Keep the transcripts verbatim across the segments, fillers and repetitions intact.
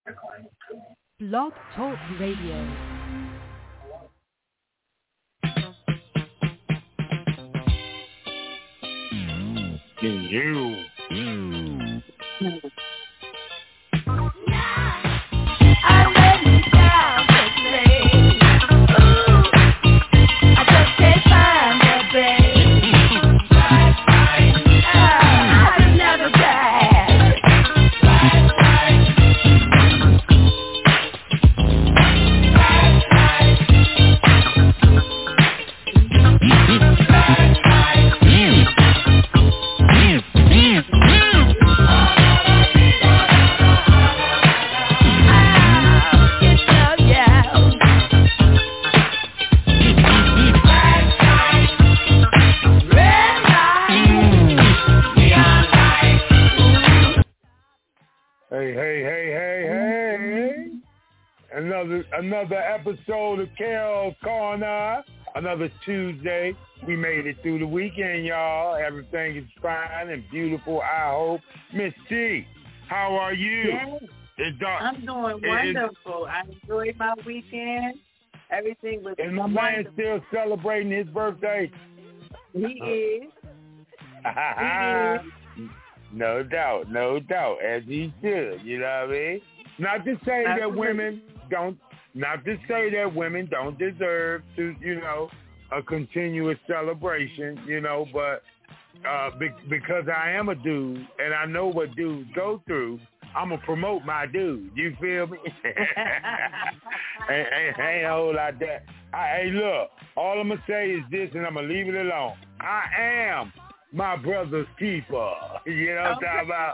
Blog Talk Radio. You. Another episode of Carol's Corner. Another Tuesday. We made it through the weekend, y'all. Everything is fine and beautiful, I hope. Miss T, how are you? Yes. It's dark. I'm doing wonderful. I enjoyed my weekend. Everything was Is my wonderful. man still celebrating his birthday? He is. he is. No doubt, no doubt, as he should. You know what I mean? Not to say Absolutely. that women don't. Not to say that women don't deserve to, you know, a continuous celebration, you know, but uh, be- because I am a dude and I know what dudes go through, I'm going to promote my dude. You feel me? ain't, ain't, ain't a whole lot that. I, hey, look, all I'm going to say is this, and I'm going to leave it alone. I am my brother's keeper. You know what I'm talking about?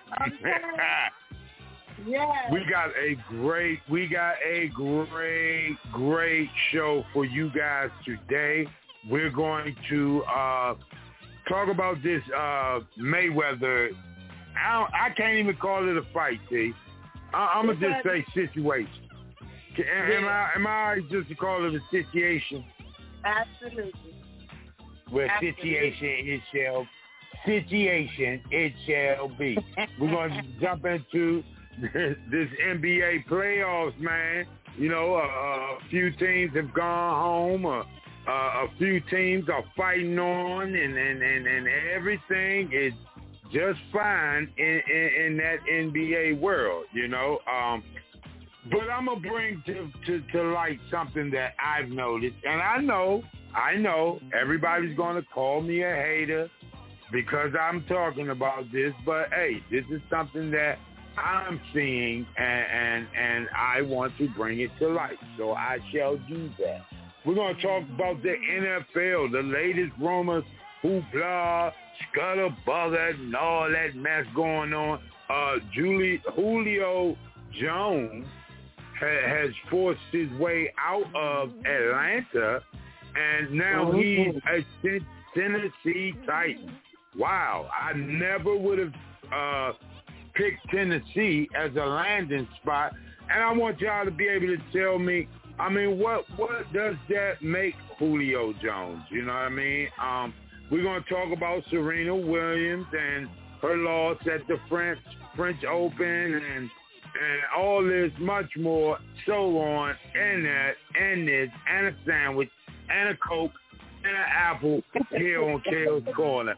Yes. We got a great, we got a great, great show for you guys today. We're going to uh, talk about this uh, Mayweather. I, don't, I can't even call it a fight, see. I, I'm going to just say situation. Am, am, I, am I all right just to call it a situation? Absolutely. Well, Absolutely. situation it shall, situation it shall be. We're going to jump into this N B A playoffs, man. You know, uh, a few teams have gone home. Uh, uh, a few teams are fighting on, and, and, and, and everything is just fine in, in, in that N B A world, you know. Um, but I'm going to bring to, to, to light something that I've noticed. And I know, I know everybody's going to call me a hater because I'm talking about this. But, hey, this is something that I'm seeing, and, and and I want to bring it to light, so I shall do that. We're going to talk about the N F L, the latest rumors, hoopla, scuttlebutt, and all that mess going on. Uh, Julie, Julio Jones ha- has forced his way out of Atlanta, and now he's a Tennessee Titan. Wow, I never would have uh, pick Tennessee as a landing spot, and I want y'all to be able to tell me, I mean, what what does that make Julio Jones? You know what I mean? Um, we're going to talk about Serena Williams and her loss at the French French Open and and all this, much more, so on, and that, and this, and a sandwich, and a Coke, and an apple here on Kale's Corner.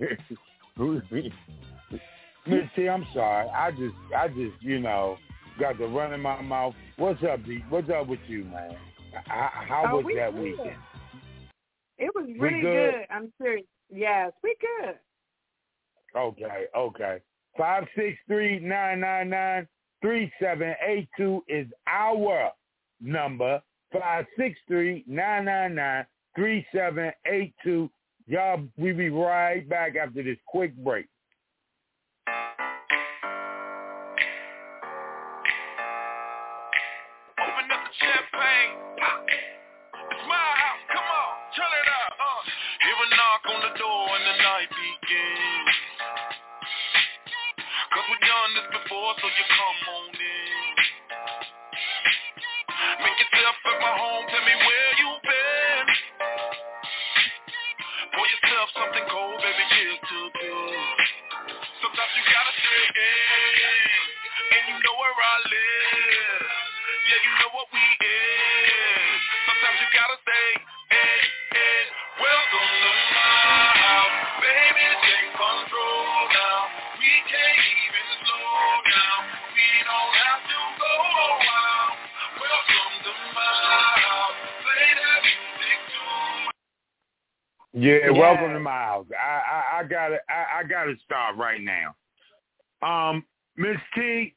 Miss T, I'm sorry. I just, I just, you know, got the run in my mouth. What's up, D? What's up with you, man? How, how oh, was we that good. weekend? It was really good? good. I'm serious. Yes, we good. Okay, okay. Five six three nine nine nine three seven eight two is our number. Five six three nine nine nine three seven eight two. Y'all, we be right back after this quick break. Champagne, pop. It's my house, come on, turn it up. Uh. Hear a knock on the door and the night begins. Cause we've done this before, so you come on in. Make yourself at my home, tell me where you been. Pour yourself something cold, baby, cheers to this. Sometimes you gotta stay in, and you know where I live. Yeah, you know what we is. Sometimes you gotta say, hey, hey, welcome to my house. Baby, take control now. We can't even slow down. We don't have to go a while. Welcome to my house. Play that music too. Yeah, Yes. welcome to my house. I, I, I gotta I, I gotta start right now. Um, Miss T,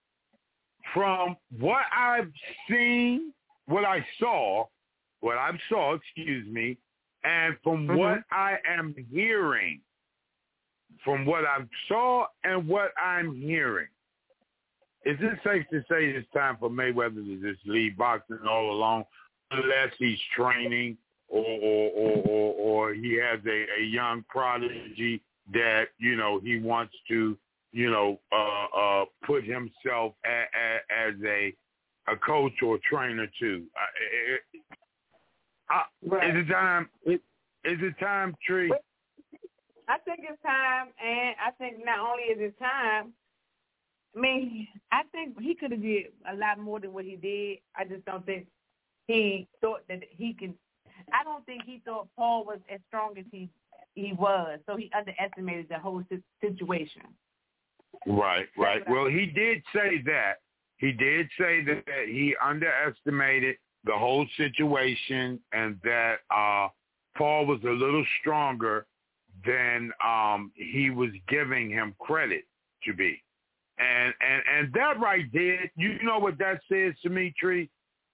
from what I've seen, what I saw, what I saw, excuse me, and from Mhm. what I am hearing, from what I saw and what I'm hearing, is it safe to say it's time for Mayweather to just leave boxing all along, unless he's training or or or, or, or he has a, a young prodigy that, you know, he wants to, you know, uh, uh, put himself a, a, as a a coach or trainer too? Uh, it, uh, Right. Is it time? Is it time, Tree? I think it's time, and I think not only is it time, I mean, I think he could have did a lot more than what he did. I just don't think he thought that he could. I don't think he thought Paul was as strong as he he was, so he underestimated the whole si- situation. Right, right. That's what I Well, he did say that. He did say that, that he underestimated the whole situation and that uh, Paul was a little stronger than um, he was giving him credit to be. And, and and that right there, you know what that says to me, Tree?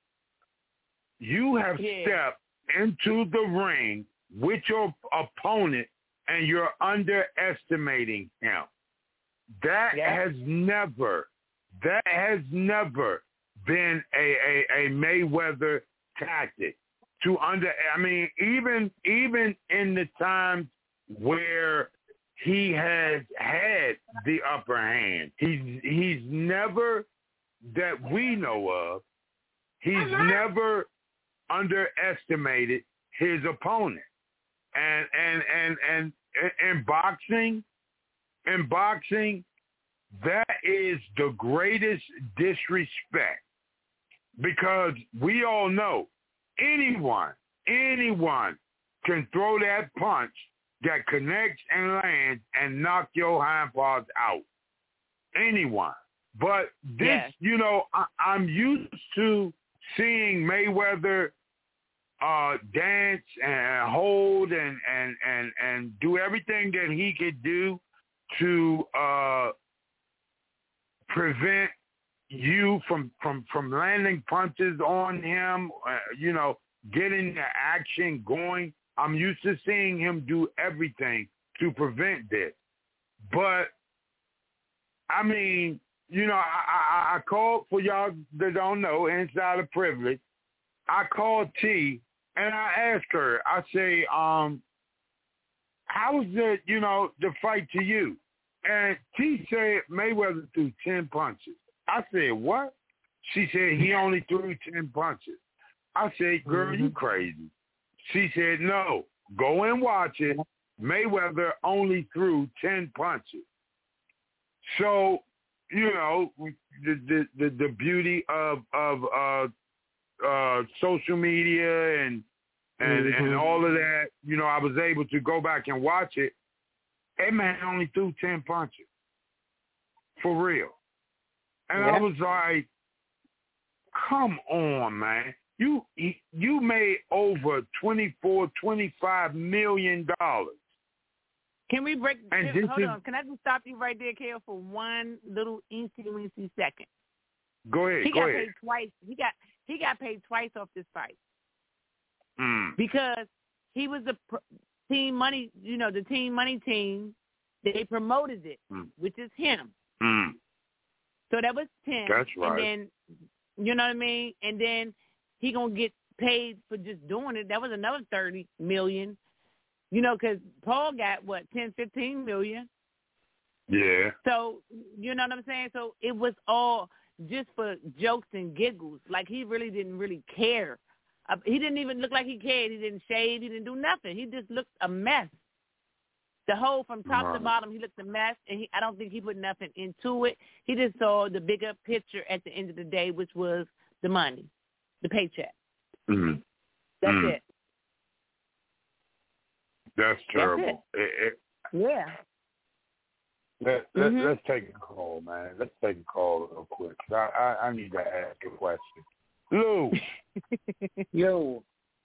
You have Yeah. stepped into the ring with your opponent and you're underestimating him. That Yeah. has never, that has never been a, a, a Mayweather tactic to under, I mean, even, even in the times where he has had the upper hand, he's, he's never, that we know of, he's Uh-huh. never underestimated his opponent. And, and, and, and, in boxing, in boxing, that is the greatest disrespect, because we all know anyone, anyone can throw that punch that connects and lands and knock your hind parts out. Anyone. But this, Yes. you know, I, I'm used to seeing Mayweather uh, dance and hold and, and, and, and do everything that he could do to uh, prevent you from, from, from landing punches on him, uh, you know, getting the action going. I'm used to seeing him do everything to prevent this. But, I mean, you know, I, I, I called, for y'all that don't know, Insider Privilege, I called T, and I asked her, I say, um, how was the, you know, the fight to you? And T said Mayweather threw ten punches. I said, what? She said he only threw ten punches. I said, girl, Mm-hmm. you crazy. She said, no, go and watch it. Mayweather only threw ten punches. So, you know, the the, the, the beauty of, of uh, uh, social media and and, Mm-hmm. and all of that, you know, I was able to go back and watch it. That man only threw ten punches. For real. And Yeah. I was like, come on, man. You you made over twenty-four, twenty-five million dollars. Can we break? And Hold this on. is- Can I just stop you right there, Kale, for one little eensy weensy second? Go ahead, He go got ahead. paid twice. He got he got paid twice off this fight Mm. because he was the pr- team money. You know, the team money team. They promoted it, Mm. which is him. Mm. So that was ten. That's right. And then, you know what I mean? And then he going to get paid for just doing it. That was another thirty million. You know, because Paul got, what, ten, fifteen million? Yeah. So, you know what I'm saying? So it was all just for jokes and giggles. Like, he really didn't really care. Uh, he didn't even look like he cared. He didn't shave. He didn't do nothing. He just looked a mess. The whole from top Right. to bottom, he looked a mess, and he, I don't think he put nothing into it. He just saw the bigger picture at the end of the day, which was the money, the paycheck. Mm-hmm. That's mm. it. That's terrible. That's it. It, it, yeah. Let, let, mm-hmm. Let's take a call, man. Let's take a call real quick. I, I, I need to ask a question. Lou. Yo.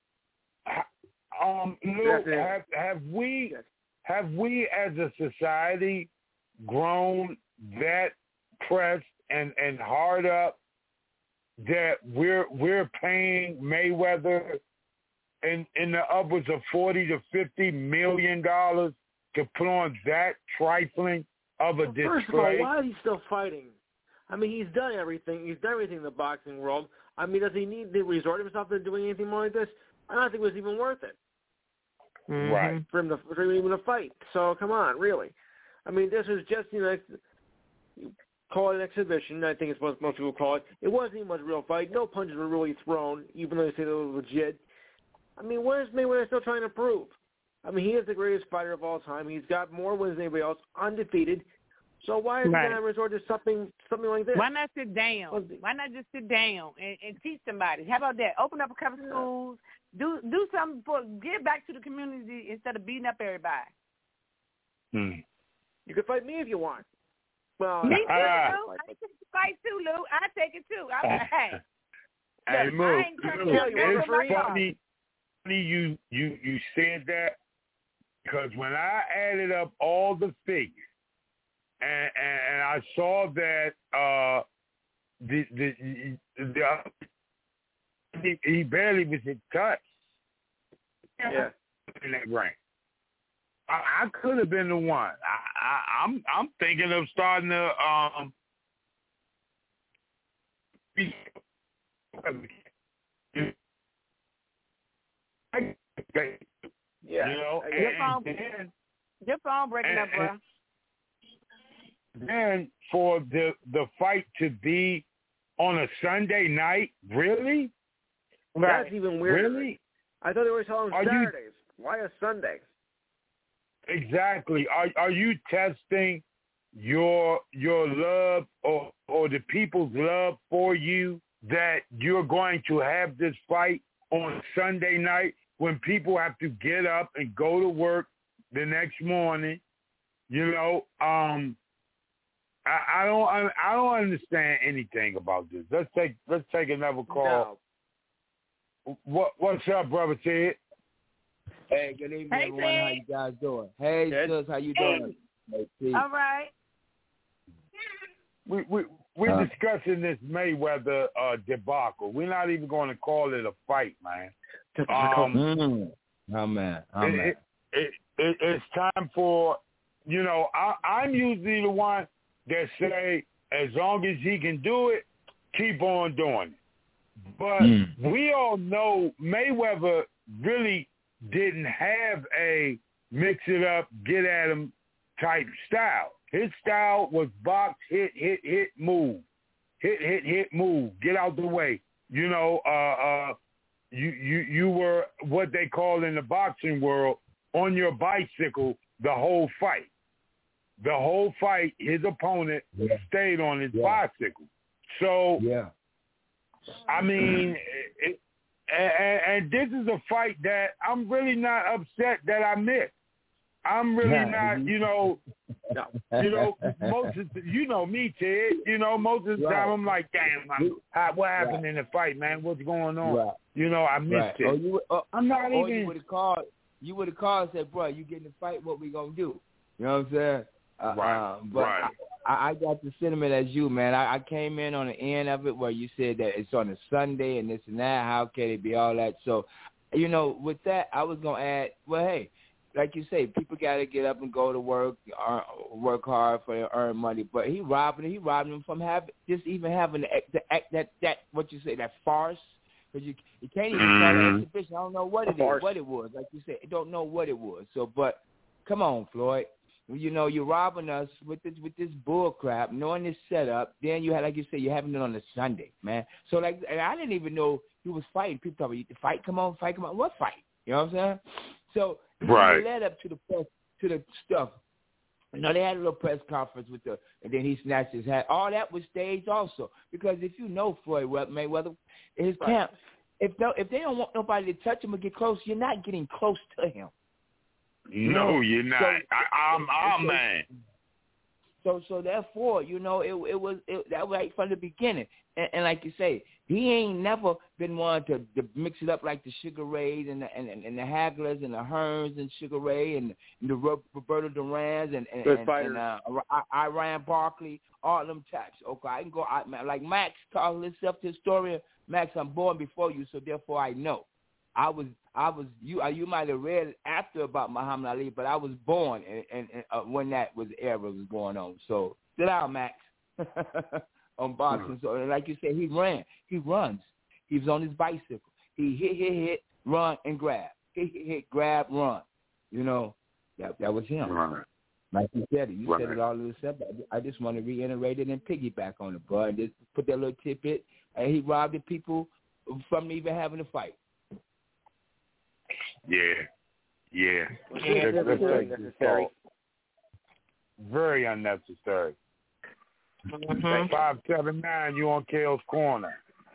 Um, Lou, have, have we have we as a society grown that pressed and, and hard up that we're we're paying Mayweather in in the upwards of forty to fifty million dollars to put on that trifling of a well, display? First of all, why is he still fighting? I mean, he's done everything. He's done everything in the boxing world. I mean, does he need to resort himself to doing anything more like this? I don't think it was even worth it. Mm-hmm. Right. For him to for him even to fight. So come on, really. I mean, this was just, you know, call it an exhibition. I think it's what most people call it. It wasn't even much real fight. No punches were really thrown, even though they say they were legit. I mean, what is Mayweather still trying to prove? I mean, he is the greatest fighter of all time. He's got more wins than anybody else, undefeated. So why is right. he going to resort to something something like this? Why not sit down? Why not just sit down and, and teach somebody? How about that? Open up a couple yeah. schools. Do do something for give back to the community instead of beating up everybody. Hmm. You can fight me if you want. Well, me too, uh, Lou. I take the fight too, Lou. I take it too. I'm like, hey, hey, look, Lou, I ain't trying to Lou, tell you it's my funny, funny you you you said that because when I added up all the figures and and, and I saw that uh the the, the he, he barely was in touch. Yeah. In that rank. I, I could have been the one. I, I, I'm I'm thinking of starting to um. Be, yeah. You know, your and, phone, and then, your phone breaking and, up, bro. Then for the the fight to be on a Sunday night, really? Right. That's even weirder. Really? I thought they were telling Are Saturdays. You, Why a Sunday? Exactly. Are are you testing your your love or or the people's love for you that you're going to have this fight on Sunday night when people have to get up and go to work the next morning? You know, um, I, I don't I don't understand anything about this. Let's take let's take another call. No. What what's up, brother Ted? Hey, good evening, hey, everyone. How you guys doing? Hey, sis, how you doing? Hey. Hey, all right. We we we're uh, discussing this Mayweather uh, debacle. We're not even going to call it a fight, man. Um, mm, oh man, oh it, man. It, it, it, it's time for, you know, I, I'm usually the one that say as long as he can do it, keep on doing it. But mm. we all know Mayweather really didn't have a mix it up, get at him type style. His style was box, hit, hit, hit, move. Hit, hit, hit, move. Get out the way. You know, uh, uh, you, you, you were what they call in the boxing world on your bicycle the whole fight. The whole fight, his opponent yeah. stayed on his yeah. bicycle. So, yeah. I mean, it, and, and this is a fight that I'm really not upset that I missed. I'm really not, you know, you know, most of the, you know me, Ted. You know, most of the right. time I'm like, damn, I'm, how, what happened right. in the fight, man? What's going on? Right. You know, I missed right. it. Or you, or, I'm not or even. You would have called. You would have called and said, "Bro, you get in the fight. What we gonna do?" You know what I'm saying? Uh, right. Uh, but right. I, I got the sentiment as you, man. I, I came in on the end of it where you said that it's on a Sunday and this and that. How can it be all that? So, you know, with that, I was gonna add. Well, hey. Like you say, people got to get up and go to work, earn, work hard for to earn money. But he robbing, he robbing them from having just even having the, the act that that what you say that farce. Because you you can't even call it an exhibition. I don't know what it is, what it was. Like you said, I don't know what it was. So, but come on, Floyd. You know, you're robbing us with this with this bull crap, knowing this setup. Then you had, like you said, you're having it on a Sunday, man. So like, and I didn't even know he was fighting. People talking, the fight, come on, fight, come on. What fight? You know what I'm saying? So. Right. It led up to the to the stuff You know, they had a little press conference with the, and then he snatched his hat. All that was staged also, because if you know Floyd Mayweather, his right. camp, if they, if they don't want nobody to touch him or get close, you're not getting close to him. No, you're not. So, I, I'm, I'm so, man. So, so therefore, you know, it, it was it, that was right from the beginning. And, and like you say, he ain't never been one to, to mix it up like the Sugar Rays and the and, and the Hagglers and the Hearns and Sugar Ray and, and the Roberto Durans and and, and, and uh, Iran Barkley, all of them types. Okay, I can go I, like Max calls himself the historian. Max, I'm born before you, so therefore I know. I was I was you uh, you might have read after about Muhammad Ali, but I was born and, and, and uh, when that was era was going on. So sit down, Max. On boxing, so like you said, he ran, he runs. He was on his bicycle. He hit, hit, hit, run, and grab. Hit, hit, hit, grab, run. You know, that that was him. Right. Like you said it, you right. said it all in a step. I just want to reiterate it and piggyback on it, bro. And just put that little tidbit. And he robbed the people from even having a fight. Yeah, yeah. yeah that's, that's very unnecessary. Very unnecessary. Mm-hmm. Five seven nine, you on Kale's corner.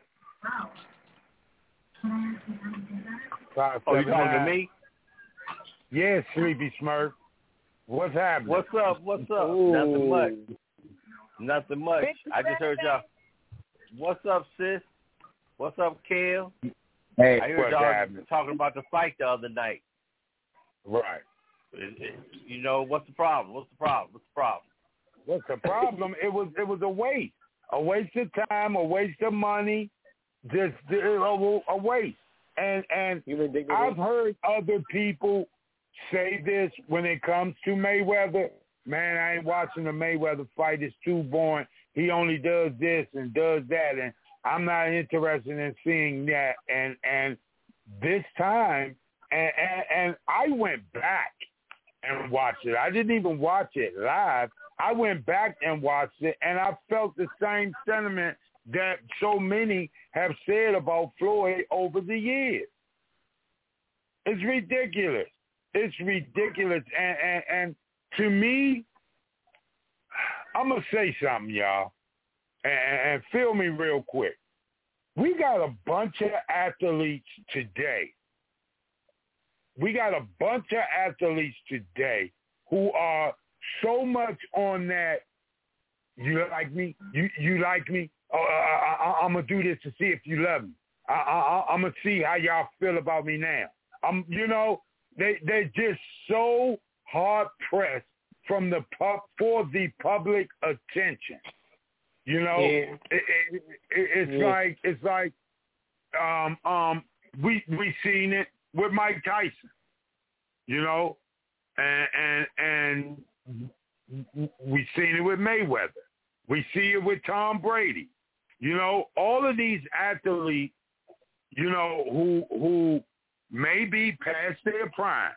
Five, oh, you seven, talking nine. to me? Yeah, Sleepy Smurf. What's happening? What's up? What's up? Ooh. Nothing much. Nothing much. I just heard y'all. What's up, sis? What's up, Kale? Hey, I heard what's y'all happening? talking about the fight the other night. Right. It, it, you know, what's the problem? What's the problem? What's the problem? What's the problem? it was it was a waste, a waste of time, a waste of money, just a, a waste. And and I've heard other people say this when it comes to Mayweather. Man, I ain't watching the Mayweather fight. It's too boring. He only does this and does that, and I'm not interested in seeing that. And and this time, and, and, and I went back and watched it. I didn't even watch it live. I went back and watched it, and I felt the same sentiment that so many have said about Floyd over the years. It's ridiculous. It's ridiculous. And, and, and to me, I'm going to say something, y'all, and, and feel me real quick. We got a bunch of athletes today. We got a bunch of athletes today who are so much on that, you like me, you you like me, oh, I, I, I'm going to do this to see if you love me. I, I, I'm going to see how y'all feel about me now. I'm, you know, they, they're just so hard-pressed from the pub, for the public attention. You know, yeah. it, it, it, it's yeah. like, it's like um, um, we we seen it with Mike Tyson, you know, and and and we seen it with Mayweather. We see it with Tom Brady. You know, all of these athletes, you know, who who may be past their prime.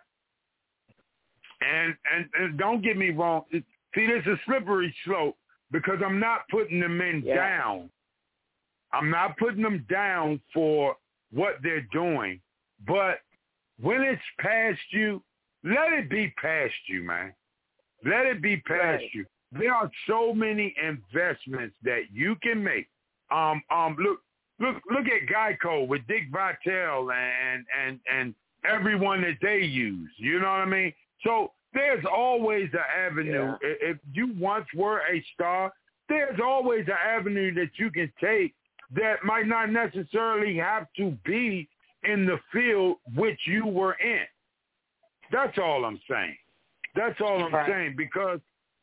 And and, and don't get me wrong. It, see, there's a slippery slope because I'm not putting the men yeah. down. I'm not putting them down for what they're doing. But when it's past you, let it be past you, man. Let it be past right. you. There are so many investments that you can make. Um, um, look, look, look at Geico with Dick Vitale and and and everyone that they use. You know what I mean? So there's always an avenue. Yeah. If you once were a star, there's always an avenue that you can take that might not necessarily have to be in the field which you were in. That's all I'm saying. That's all I'm right. saying, because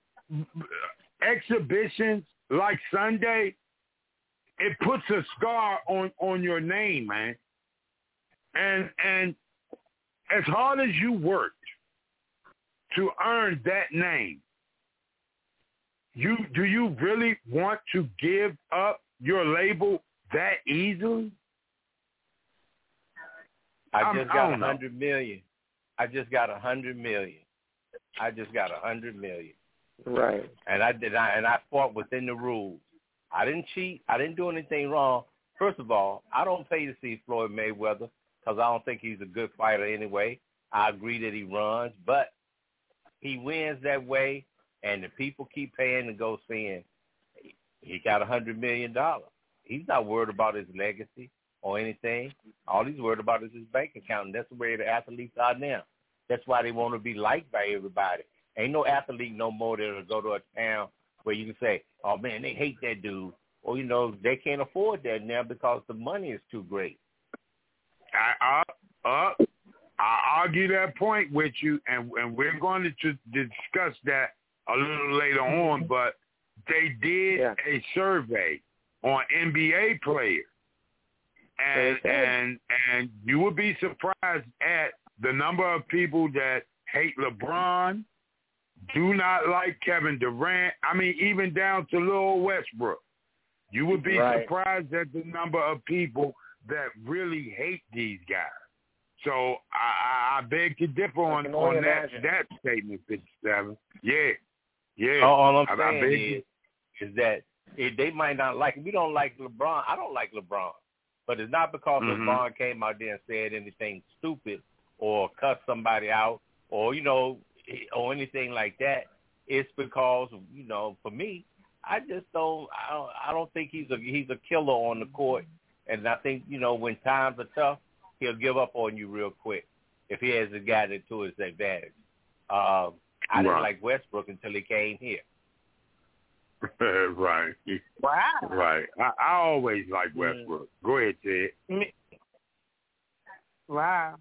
exhibitions like Sunday, it puts a scar on, on your name, man. And and as hard as you worked to earn that name, you do you really want to give up your label that easily? I I'm, just I got a don't know. hundred million. I just got a hundred million. I just got a hundred million. Right. And I did. I and I fought within the rules. I didn't cheat. I didn't do anything wrong. First of all, I don't pay to see Floyd Mayweather because I don't think he's a good fighter anyway. I agree that he runs, but he wins that way and the people keep paying to go seeing he got a hundred million dollars. He's not worried about his legacy or anything. All he's worried about is his bank account, and that's the way the athletes are now. That's why they want to be liked by everybody. Ain't no athlete no more that'll go to a town where you can say, oh, man, they hate that dude. Or, you know, they can't afford that now because the money is too great. I, I, uh, I argue that point with you, and, and we're going to just discuss that a little later on, but they did yeah. a survey on N B A players, and and and you would be surprised at the number of people that hate LeBron, do not like Kevin Durant. I mean, even down to Lil Westbrook. You would be right. surprised at the number of people that really hate these guys. So I, I beg to differ on, on that, that statement, fifty-seven. Yeah, yeah. All, all I'm I, saying I is, is that if they might not like it. We don't like LeBron. I don't like LeBron. But it's not because mm-hmm. LeBron came out there and said anything stupid or cussed somebody out or, you know, or anything like that. It's because, you know, for me, I just don't I don't, I don't think he's a he's a killer on the court. And I think, you know, when times are tough, he'll give up on you real quick if he hasn't got it to his advantage. Um, I right. didn't like Westbrook until he came here. Right. Wow. Right. I, I always like Westbrook. Mm. Go ahead, Ted. Wow.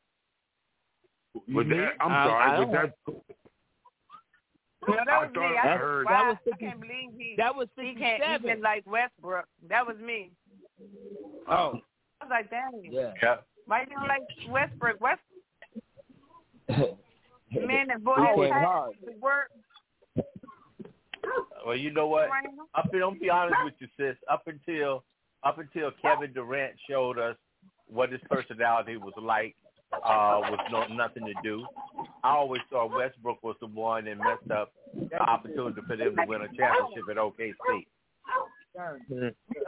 Was that, I'm um, sorry. Was that? No, that was I me. I I, heard. wow, That was I can't believe he. That was he can't even like Westbrook. That was me. Oh. I was like, damn. Yeah. yeah. Why you don't like Westbrook? West. Man, that boy oh, had the work. Well, you know what? Up, don't be honest with you, sis. Up until up until Kevin Durant showed us what his personality was like, uh, with no, nothing to do, I always thought Westbrook was the one that messed up the opportunity for them to win a championship at O K C. Mm-hmm.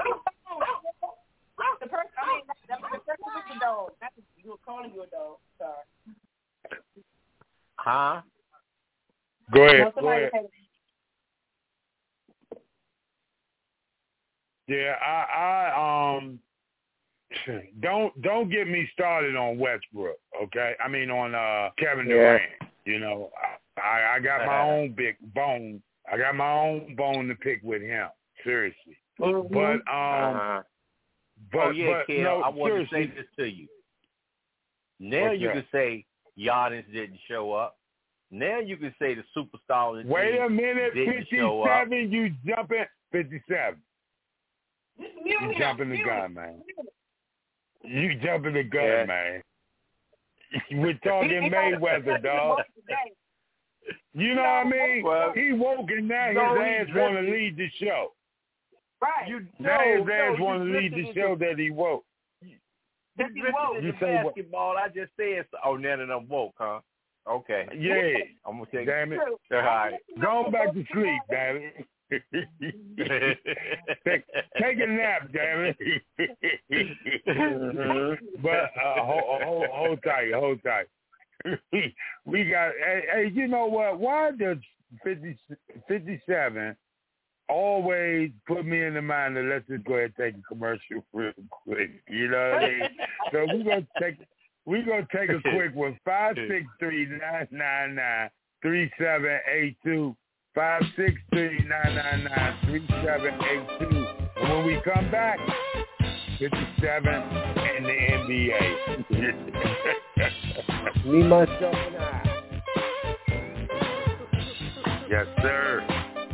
The person, I mean, the person was the dog. That's you were calling you a dog. Sorry. Huh? Go ahead. Go ahead. Yeah, I, I um don't don't get me started on Westbrook, okay? I mean on uh, Kevin Durant. Yeah. You know, I, I got my own big bone. I got my own bone to pick with him. Seriously, mm-hmm. but um, uh-huh. but oh yeah, but, Kel, no, I want seriously. to say this to you. Now What's you that? Can say Giannis didn't show up. Now you can say the superstar. Wait a minute, fifty-seven. You jumping fifty-seven. You jumping the gun, man. You jumping the gun, yeah. man. We're talking Mayweather, dog. You know what I mean? Well, he woke and now his no, ass want to lead the show. Right. You, now no, his ass no, want to lead the show that he woke. That he woke. You say basketball, what? I just said, so. Oh, now that I'm woke, huh? Okay. Yeah. I'm going to take damn it. All right. Go back to sleep, damn it. take, take a nap, damn it. But uh, hold, hold, hold tight, hold tight. We got, hey, hey, you know what? Why does fifty, fifty-seven always put me in the mind that let's just go ahead and take a commercial real quick? You know what I mean? So we're going to take we're gonna take a quick one. five six three, nine nine nine, three seven eight two. five six three, nine nine nine, three seven eight two. And when we come back, fifty-seven and the N B A. Me, myself, and I. Yes, sir.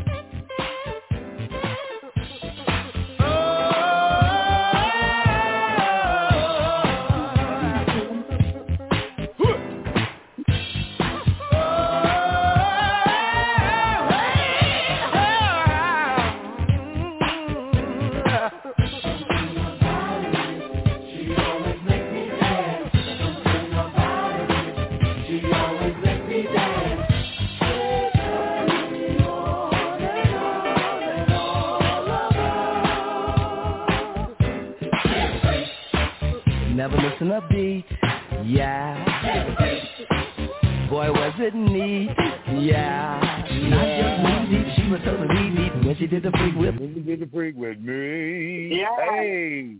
Never missing a beat, yeah. Boy, was it neat. Yeah, not just knee deep, she was so knee deep when she did the freak whip. When she did the freak with me. Yeah. Hey.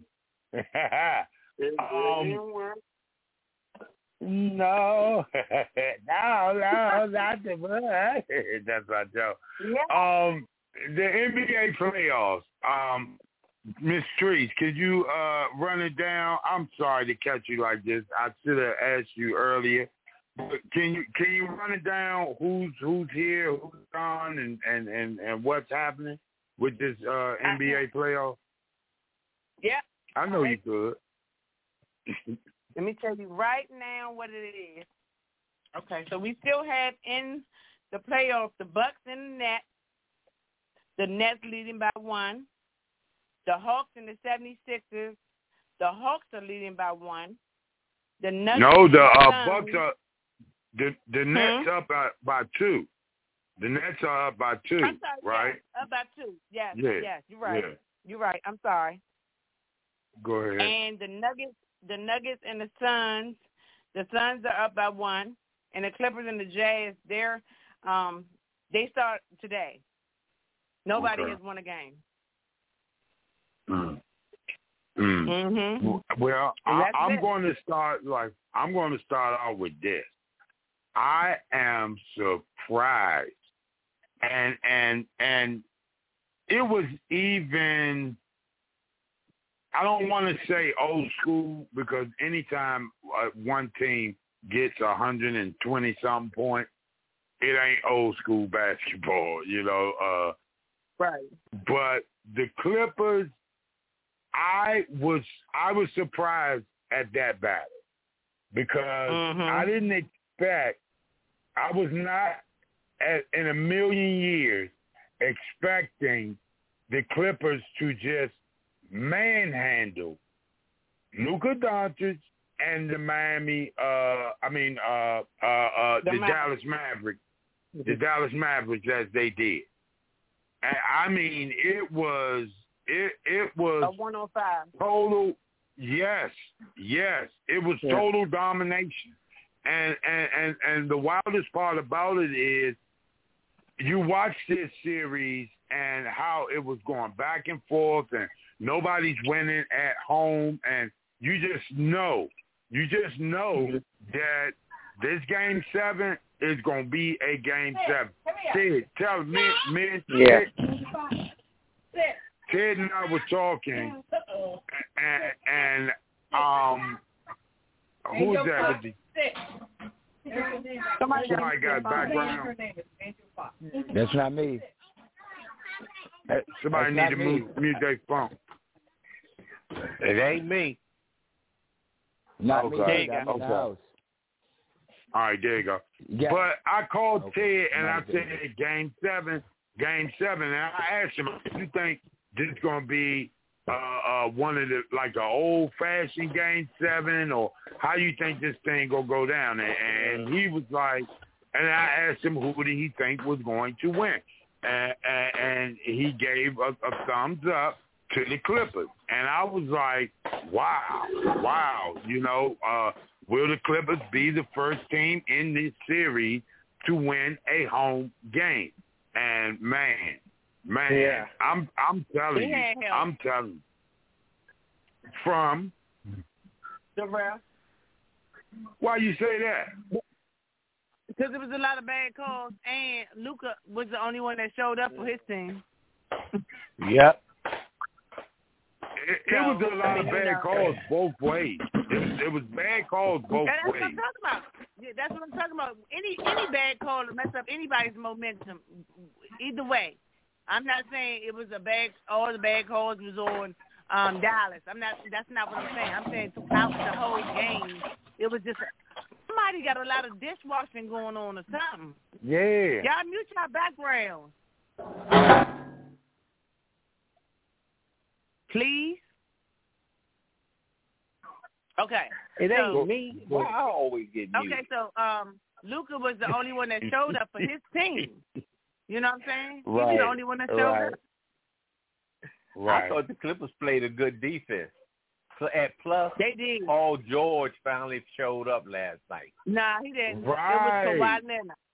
um, no, no, no, not the blood. That's my joke. Yeah. Um, the N B A playoffs. Um, Miss Trees, could you uh run it down? I'm sorry to catch you like this. I should have asked you earlier. But can you can you run it down? Who's who's here, who's gone, and, and, and, and what's happening with this uh, N B A playoff? Yeah. I know right. you could. Let me tell you right now what it is. Okay, so we still have in the playoffs the Bucks and the Nets. The Nets leading by one. The Hawks and the seventy-sixers. The Hawks are leading by one. The Nuggets no, the uh, Suns, Bucks are the the Nets hmm? up by, by two. The Nets are up by two, I'm sorry, right? Yes, up by two. Yes, yeah. yes, you're right. Yeah. You're right. I'm sorry. Go ahead. And the Nuggets, the Nuggets and the Suns, the Suns are up by one, and the Clippers and the Jazz, they're um, they start today. Nobody okay. has won a game. Mm. Mm. Mm-hmm. Well, I, I'm it. going to start like I'm going to start out with this. I am surprised, and and and it was even. I don't want to say old school because anytime uh, one team gets one hundred twenty something points, it ain't old school basketball, you know. Uh, right. But the Clippers, I was I was surprised at that battle because mm-hmm. I didn't expect. I was not at, in a million years expecting the Clippers to just manhandle Luka Doncic and the Miami, uh, I mean, uh, uh, uh, the, the Ma- Dallas Mavericks, the Dallas Mavericks as they did. And, I mean, it was, it, it was a one oh five total. Yes, yes, it was yeah. total domination. And, and and and the wildest part about it is, you watch this series and how it was going back and forth, and nobody's winning at home, and you just know, you just know that this game seven is going to be a game seven. Ted, tell me, man, yeah. Ted, Ted and I were talking, and, and um, who's that with the? Somebody, Somebody got background. That's not me. Somebody That's need to me. mute, mute their phone. It ain't me. Not okay. me. There you I'm go. in the Okay. house. All right, there you go. Yeah. But I called okay. Ted and Not I good. said, game seven, game seven. And I asked him, do you think this is going to be uh, uh, one of the, like an old-fashioned game seven, or how you think this thing going to go down? And, and he was like, and I asked him who did he think was going to win. And, and, and he gave a, a thumbs up to the Clippers. And I was like, wow, wow. You know, uh, will the Clippers be the first team in this series to win a home game? And, man, man, yeah. I'm I'm telling you, I'm telling you. From? The ref. Why you say that? Because there was a lot of bad calls, and Luka was the only one that showed up for his team. Yep. It, it was a lot of bad calls both ways. It, it was bad calls both and that's ways. what I'm talking about. Yeah, that's what I'm talking about. Any any bad call to mess up anybody's momentum, either way. I'm not saying it was a bad. All the bad calls was on um, Dallas. I'm not. That's not what I'm saying. I'm saying throughout the whole game, it was just somebody got a lot of dishwashing going on or something. Yeah. Y'all mute your background. Please. Okay. It ain't so, me. Why I always get muted? Okay, so um, Luka was the only one that showed up for his team. You know what I'm saying? He was the only one that showed right. up. Right. I thought the Clippers played a good defense. So at plus, they did. Paul George finally showed up last night. Nah, he didn't. Right. It was Kawhi Leonard.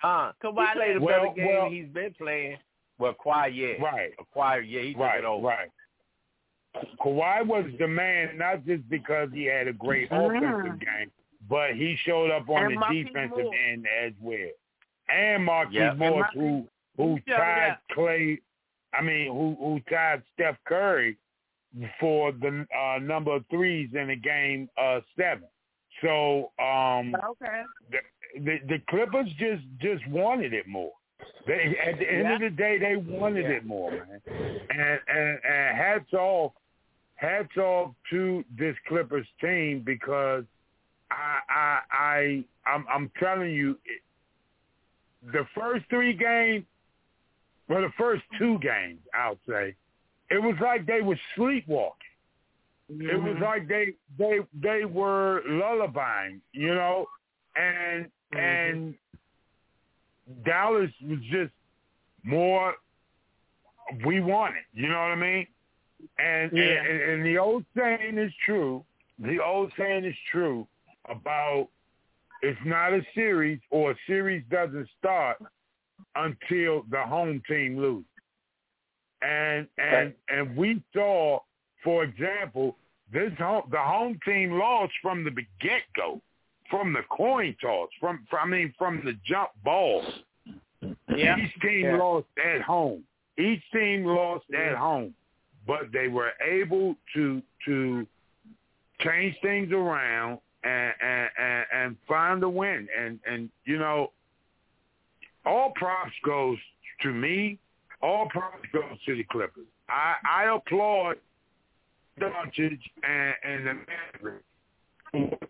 Huh? Kawhi he played a well, better game well, he's been playing. Well, Kawhi, yeah. Right. Kawhi, yeah, he took right, it over. Right. Kawhi was the man, not just because he had a great Mm-hmm. offensive game, but he showed up on And the Marquise defensive Moore. end as well. And Marquise Yep. Morris, And who who he showed tied up. Clay, I mean, who who tied Steph Curry for the uh, number of threes in the game uh, seven. So um, Okay. the, the the Clippers just just wanted it more. They at the end Yeah. of the day, they wanted Yeah. it more, man. And, and and hats off, hats off to this Clippers team because I I I I'm, I'm telling you, the first three games, well, the first two games, I'll say, it was like they were sleepwalking. Mm-hmm. It was like they they they were lullabying, you know, and Mm-hmm. and Dallas was just more. We want it, you know what I mean? And, Yeah. and and the old saying is true. The old saying is true about it's not a series or a series doesn't start until the home team loses. And and and we saw, for example, this home, the home team lost from the get-go, from the coin toss, from, from I mean from the jump ball. Yeah. Each team Yeah. lost at home. Each team lost at home, but they were able to to change things around and and, and, and find a win. And and you know, all props goes to me. All props goes to the Clippers. I, I applaud Doncic and, and the Mavericks.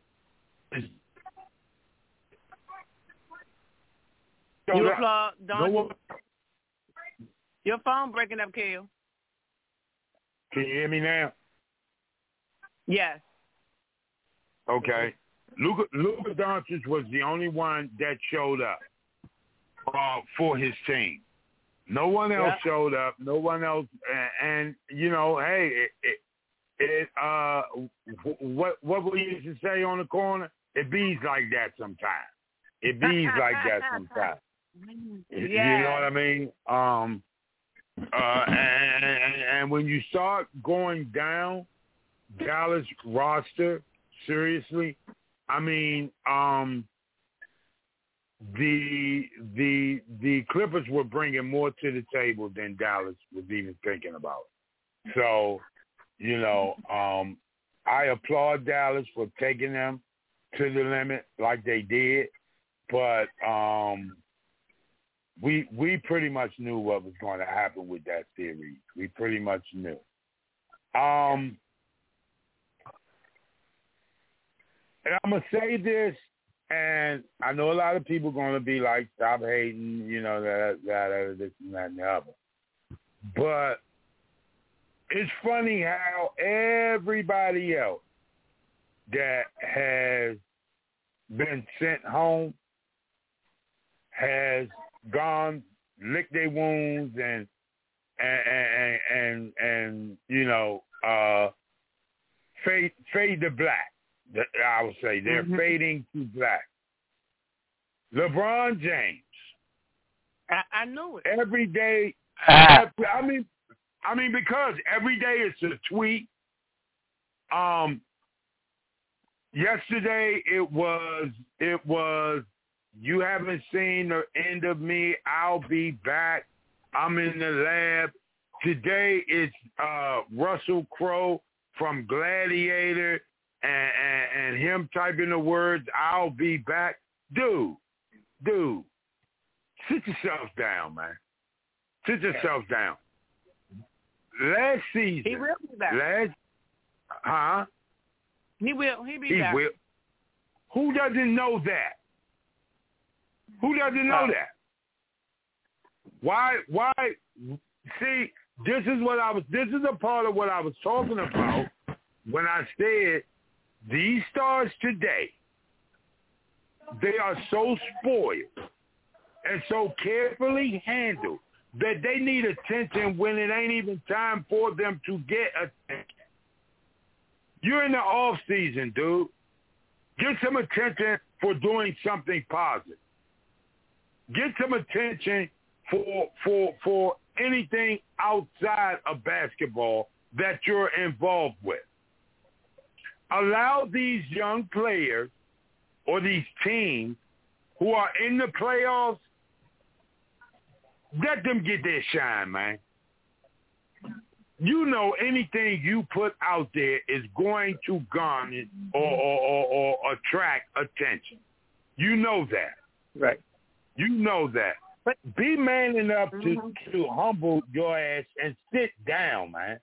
You applaud No Don. one, Your phone breaking up, Kale. can you hear me now? Yes. Okay. Luka, Luka Doncic was the only one that showed up uh, for his team. No one else Yeah. showed up. No one else, and, and you know, hey, it, it, it uh, what what we used to say on the corner, it bees like that sometimes. It bees like that sometimes. You know what I mean? Um, uh, and, and, and when you start going down Dallas roster, seriously, I mean, um, the the the Clippers were bringing more to the table than Dallas was even thinking about. So, you know, um, I applaud Dallas for taking them to the limit like they did, but um, we we pretty much knew what was going to happen with that series. We pretty much knew. Um, and I'm gonna say this. And I know a lot of people are going to be like, stop hating, you know, that, that, that, this, and that, and the other. But it's funny how everybody else that has been sent home has gone, licked their wounds and, and, and, and, and you know, uh, fade, fade to black. I would say they're mm-hmm. fading to black. LeBron James. I, I knew it. Every day, I mean, I mean because every day it's a tweet. Um, yesterday it was it was you haven't seen the end of me. I'll be back. I'm in the lab. Today it's uh, Russell Crowe from Gladiator. And, and, and him typing the words, I'll be back. Dude, dude, sit yourself down, man. Sit yourself down. Last season. He will be back. Last, huh? He will. He'll be he back. Will. Who doesn't know that? Who doesn't know oh. that? Why, why, see, this is what I was, this is a part of what I was talking about when I said, these stars today, they are so spoiled and so carefully handled that they need attention when it ain't even time for them to get attention. You're in the off season, dude. Get some attention for doing something positive. get some attention for for for anything outside of basketball that you're involved with. Allow these young players or these teams who are in the playoffs, let them get their shine, man. You know anything you put out there is going to garner or, or, or, or attract attention. You know that. Right. You know that. But be man enough mm-hmm. to, to humble your ass and sit down, man.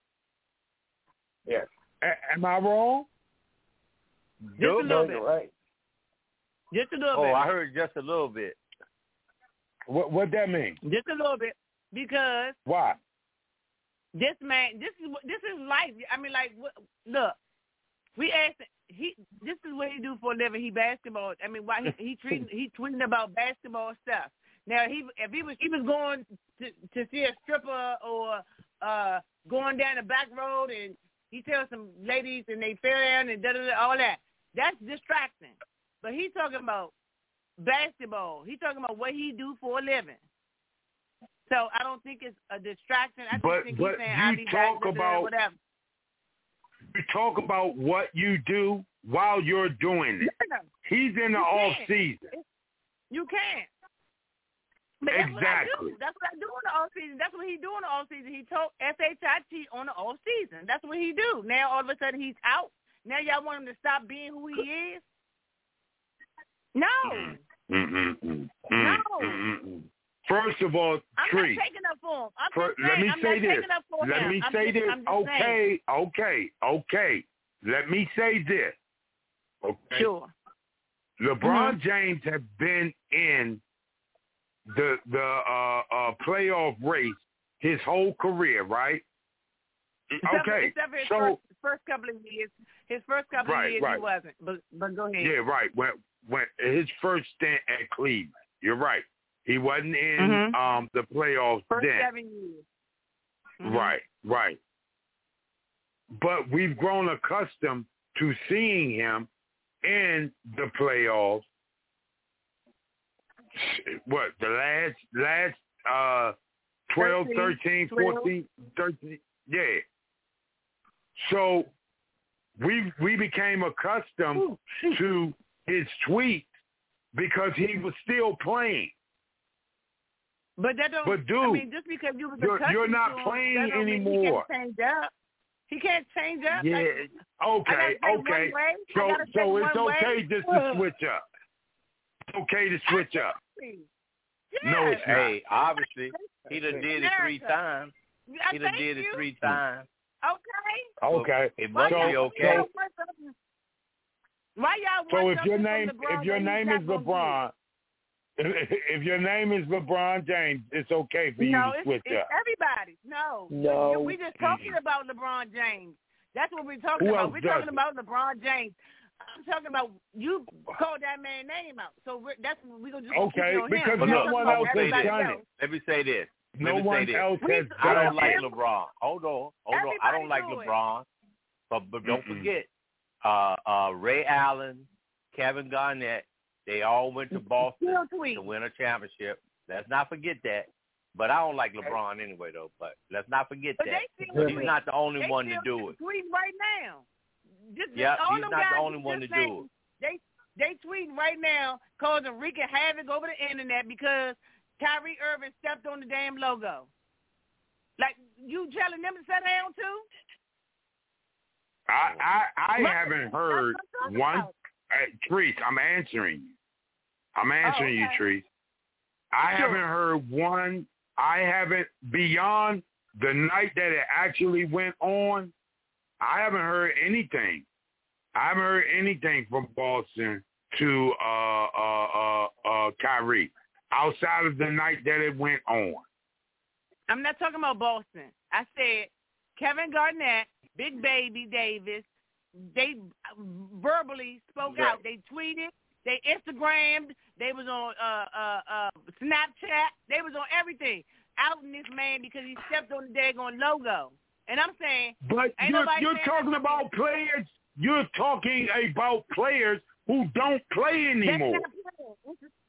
Yes. A- am I wrong? Just no, a little bit. Right. Just a little oh, bit. Oh, I heard just a little bit. What what that mean? Just a little bit. Because why? This man, this is this is life. I mean, like, look, we asked he. This is what he do for a living. He basketball. I mean, why he he tweeting he tweeting about basketball stuff. Now, he if he was he was going to to see a stripper or uh going down the back road and he tells some ladies and they fell down and da da da all that. That's distracting. But he talking about basketball. He talking about what he do for a living. So I don't think it's a distraction. I just but, think but he's saying you I'll be talk back about whatever. You talk about what you do while you're doing it. No, no. He's in the you off can't. season. You can't. But exactly. That's what I do. That's what I do in the off season. That's what he do in the off season. He told S H I T on the off season. That's what he do. Now all of a sudden he's out. Now y'all want him to stop being who he is? No. Mm-mm-mm. No. Mm-mm-mm. First of all, I'm Tree. not taking up for him. I'm For, just let saying, me I'm say not this. taking up for let him. me I'm say just, this. I'm just Okay, saying. okay, okay. Let me say this. Okay. Sure. LeBron mm-hmm. James has been in the the uh, uh, playoff race his whole career, right? Except, okay. Except for his so first, first couple of years, his first couple right, of years right. he wasn't. But but go ahead. Yeah, right. When when his first stint at Cleveland, you're right. He wasn't in mm-hmm. um, the playoffs first then. seven years. Mm-hmm. Right, right. But we've grown accustomed to seeing him in the playoffs. What, the last, last uh, twelve, thirteen, fourteen, thirteen, yeah. So we we became accustomed Ooh, to his tweets because he was still playing. But that don't. But dude, I mean, just because you was you're, you're not to him, playing that don't mean anymore. He can't change up. He can't change up. Yeah. Like, okay. Okay. So so it's okay way. just to switch up. It's okay to switch up. Yes. No, it's not. Hey, obviously he done did it three times. Yeah, he done did you. it three times. Okay. Okay. It must so, be okay. So, Why y'all so if your from name LeBron, if your name is LeBron, if, if your name is LeBron James, it's okay for you no, to switch it's, it's up. everybody. No. No. We're just talking mm-hmm. about LeBron James. That's what we're talking Who about. else We're does talking it? about LeBron James. I'm talking about you called that man's name out. So we're, that's we're gonna just okay keep it on because him. no look, one else has this. done else. it. Let me say this. No Let me one say this. else has I done don't like it. LeBron. Hold on, hold on. I don't like do LeBron, but, but don't Mm-mm. forget, uh, uh, Ray Allen, Kevin Garnett, they all went to Boston to win a championship. Let's not forget that. But I don't like LeBron anyway, though. But let's not forget But that. they But he's not the only they one to still do it. Tweeting right now. Just, Yeah, all he's them not guys the only one to just do named, it. They they tweeting right now, causing wreaking havoc over the internet because Kyrie Irving stepped on the damn logo. Like, you telling them to sit down too? I I, I My, haven't heard one. Uh, Treese, I'm answering you. I'm answering oh, okay. you, Treese. I sure. haven't heard one. I haven't, beyond the night that it actually went on, I haven't heard anything. I haven't heard anything from Boston to uh, uh, uh, uh, Kyrie outside of the night that it went on. I'm not talking about Boston. I said Kevin Garnett, Big Baby Davis, they verbally spoke Right. out. They tweeted, they Instagrammed, they was on uh, uh, uh, Snapchat, they was on everything, outing this man because he stepped on the daggone logo. And I'm saying, but ain't you're, nobody you're saying talking that. about players. You're talking about players who don't play anymore.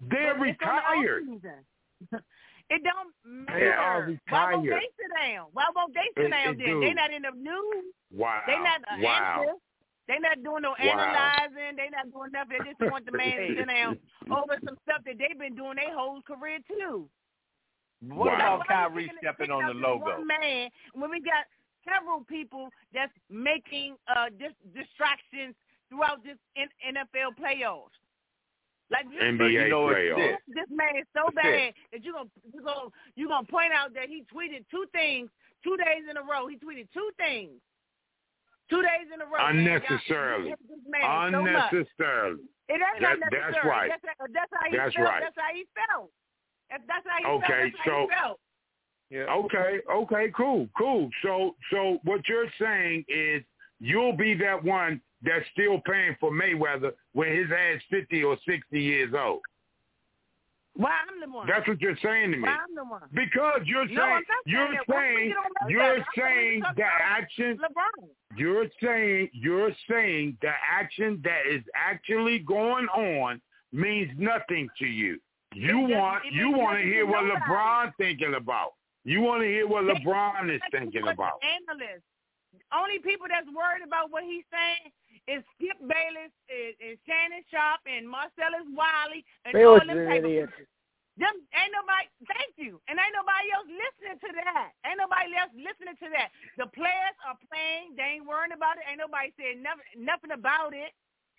They're But it's on the retired. off-season. It don't matter. They are Why won't retired. they sit down? Why won't they sit It- down it then? do. They not in the news. Wow. They not uh, wow. analysts. They not doing no Wow. analyzing. They not doing nothing. They just want the man to sit down over some stuff that they've been doing their whole career too. What Wow. about Kyrie stepping on the logo? One man, when we got several people that's making uh dis- distractions throughout this N- NFL playoffs. Like you, N B A you know it's playoffs. this. this man is so It's bad that you gonna you gonna you gonna point out that he tweeted two things two days in a row. He tweeted two things two days in a row. Unnecessarily. Man, this man so much. Unnecessarily. It ain't That- unnecessary. that's right. That's, that's how he That's felt. right. That's how he felt. That's, that's how he Okay, felt. That's how so- he felt. Yeah. Okay, okay, cool, cool. So so what you're saying is you'll be that one that's still paying for Mayweather when his ass fifty or sixty years old. Why I'm the one? That's what you're saying to me. Why I'm the one? Because you're No, I'm saying not you're saying that. Why would saying you don't know you're that? I'm saying talking the about action LeBron. you're saying you're saying the action that is actually going on means nothing to you. You It doesn't- want it you means want to nothing hear to what nobody. LeBron thinking about. You want to hear what They- LeBron is Like thinking what about. Analysts. Only people that's worried about what he's saying is Skip Bayless, and, and Shannon Sharp, and Marcellus Wiley, and Bayless all is them an type of idiot. Them ain't nobody. Thank you. And ain't nobody else listening to that. Ain't nobody else listening to that. The players are playing. They ain't worrying about it. Ain't nobody saying nothing, nothing about it.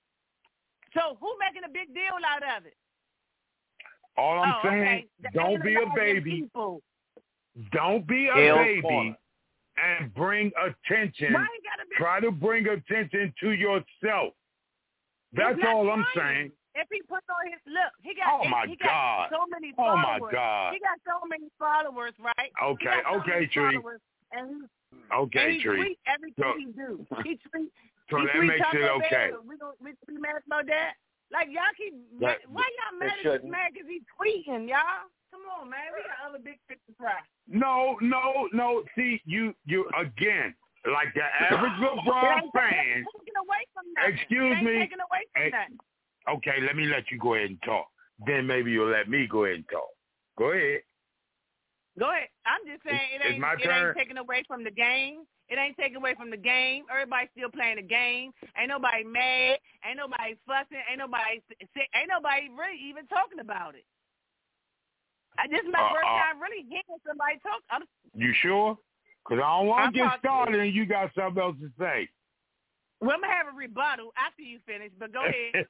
So who making a big deal out of it? All I'm oh, saying, okay. The don't be a analyzing baby. People. Don't be a Gail baby Corner. and bring attention. Why you gotta be? Try to bring attention to yourself. That's He's not all I'm trying. saying. If he puts on his look, he got. Oh, my he got God. so many Oh, followers. my God. He got so many followers, right? He Okay, got so okay, many Tree. followers, And he, Okay, and he Tree. tweet everything So- he do. He tweet. So he that tweet makes it Taco okay. Bell. We gonna we be mad about that? Like y'all keep. That- why y'all mad at this shouldn't. man? Cause he tweeting, y'all. Come on, man. We got other big fish to fry. No, no, no. See, you, you again, like the average LeBron It ain't fan. taking away from nothing. Excuse it ain't me. Taking away from Hey, nothing. Okay, let me let you go ahead and talk. Then maybe you'll let me go ahead and talk. Go ahead. Go ahead. I'm just saying it It's- it's ain't my it turn. ain't taking away from the game. It ain't taking away from the game. Everybody's still playing the game. Ain't nobody mad. Ain't nobody fussing. Ain't nobody ain't nobody really even talking about it. I this is my Uh, first uh, time really hearing somebody talk. I'm, You sure? Because I don't want I'm to get positive. started and you got something else to say. well, I'm gonna have a rebuttal after you finish. But go ahead.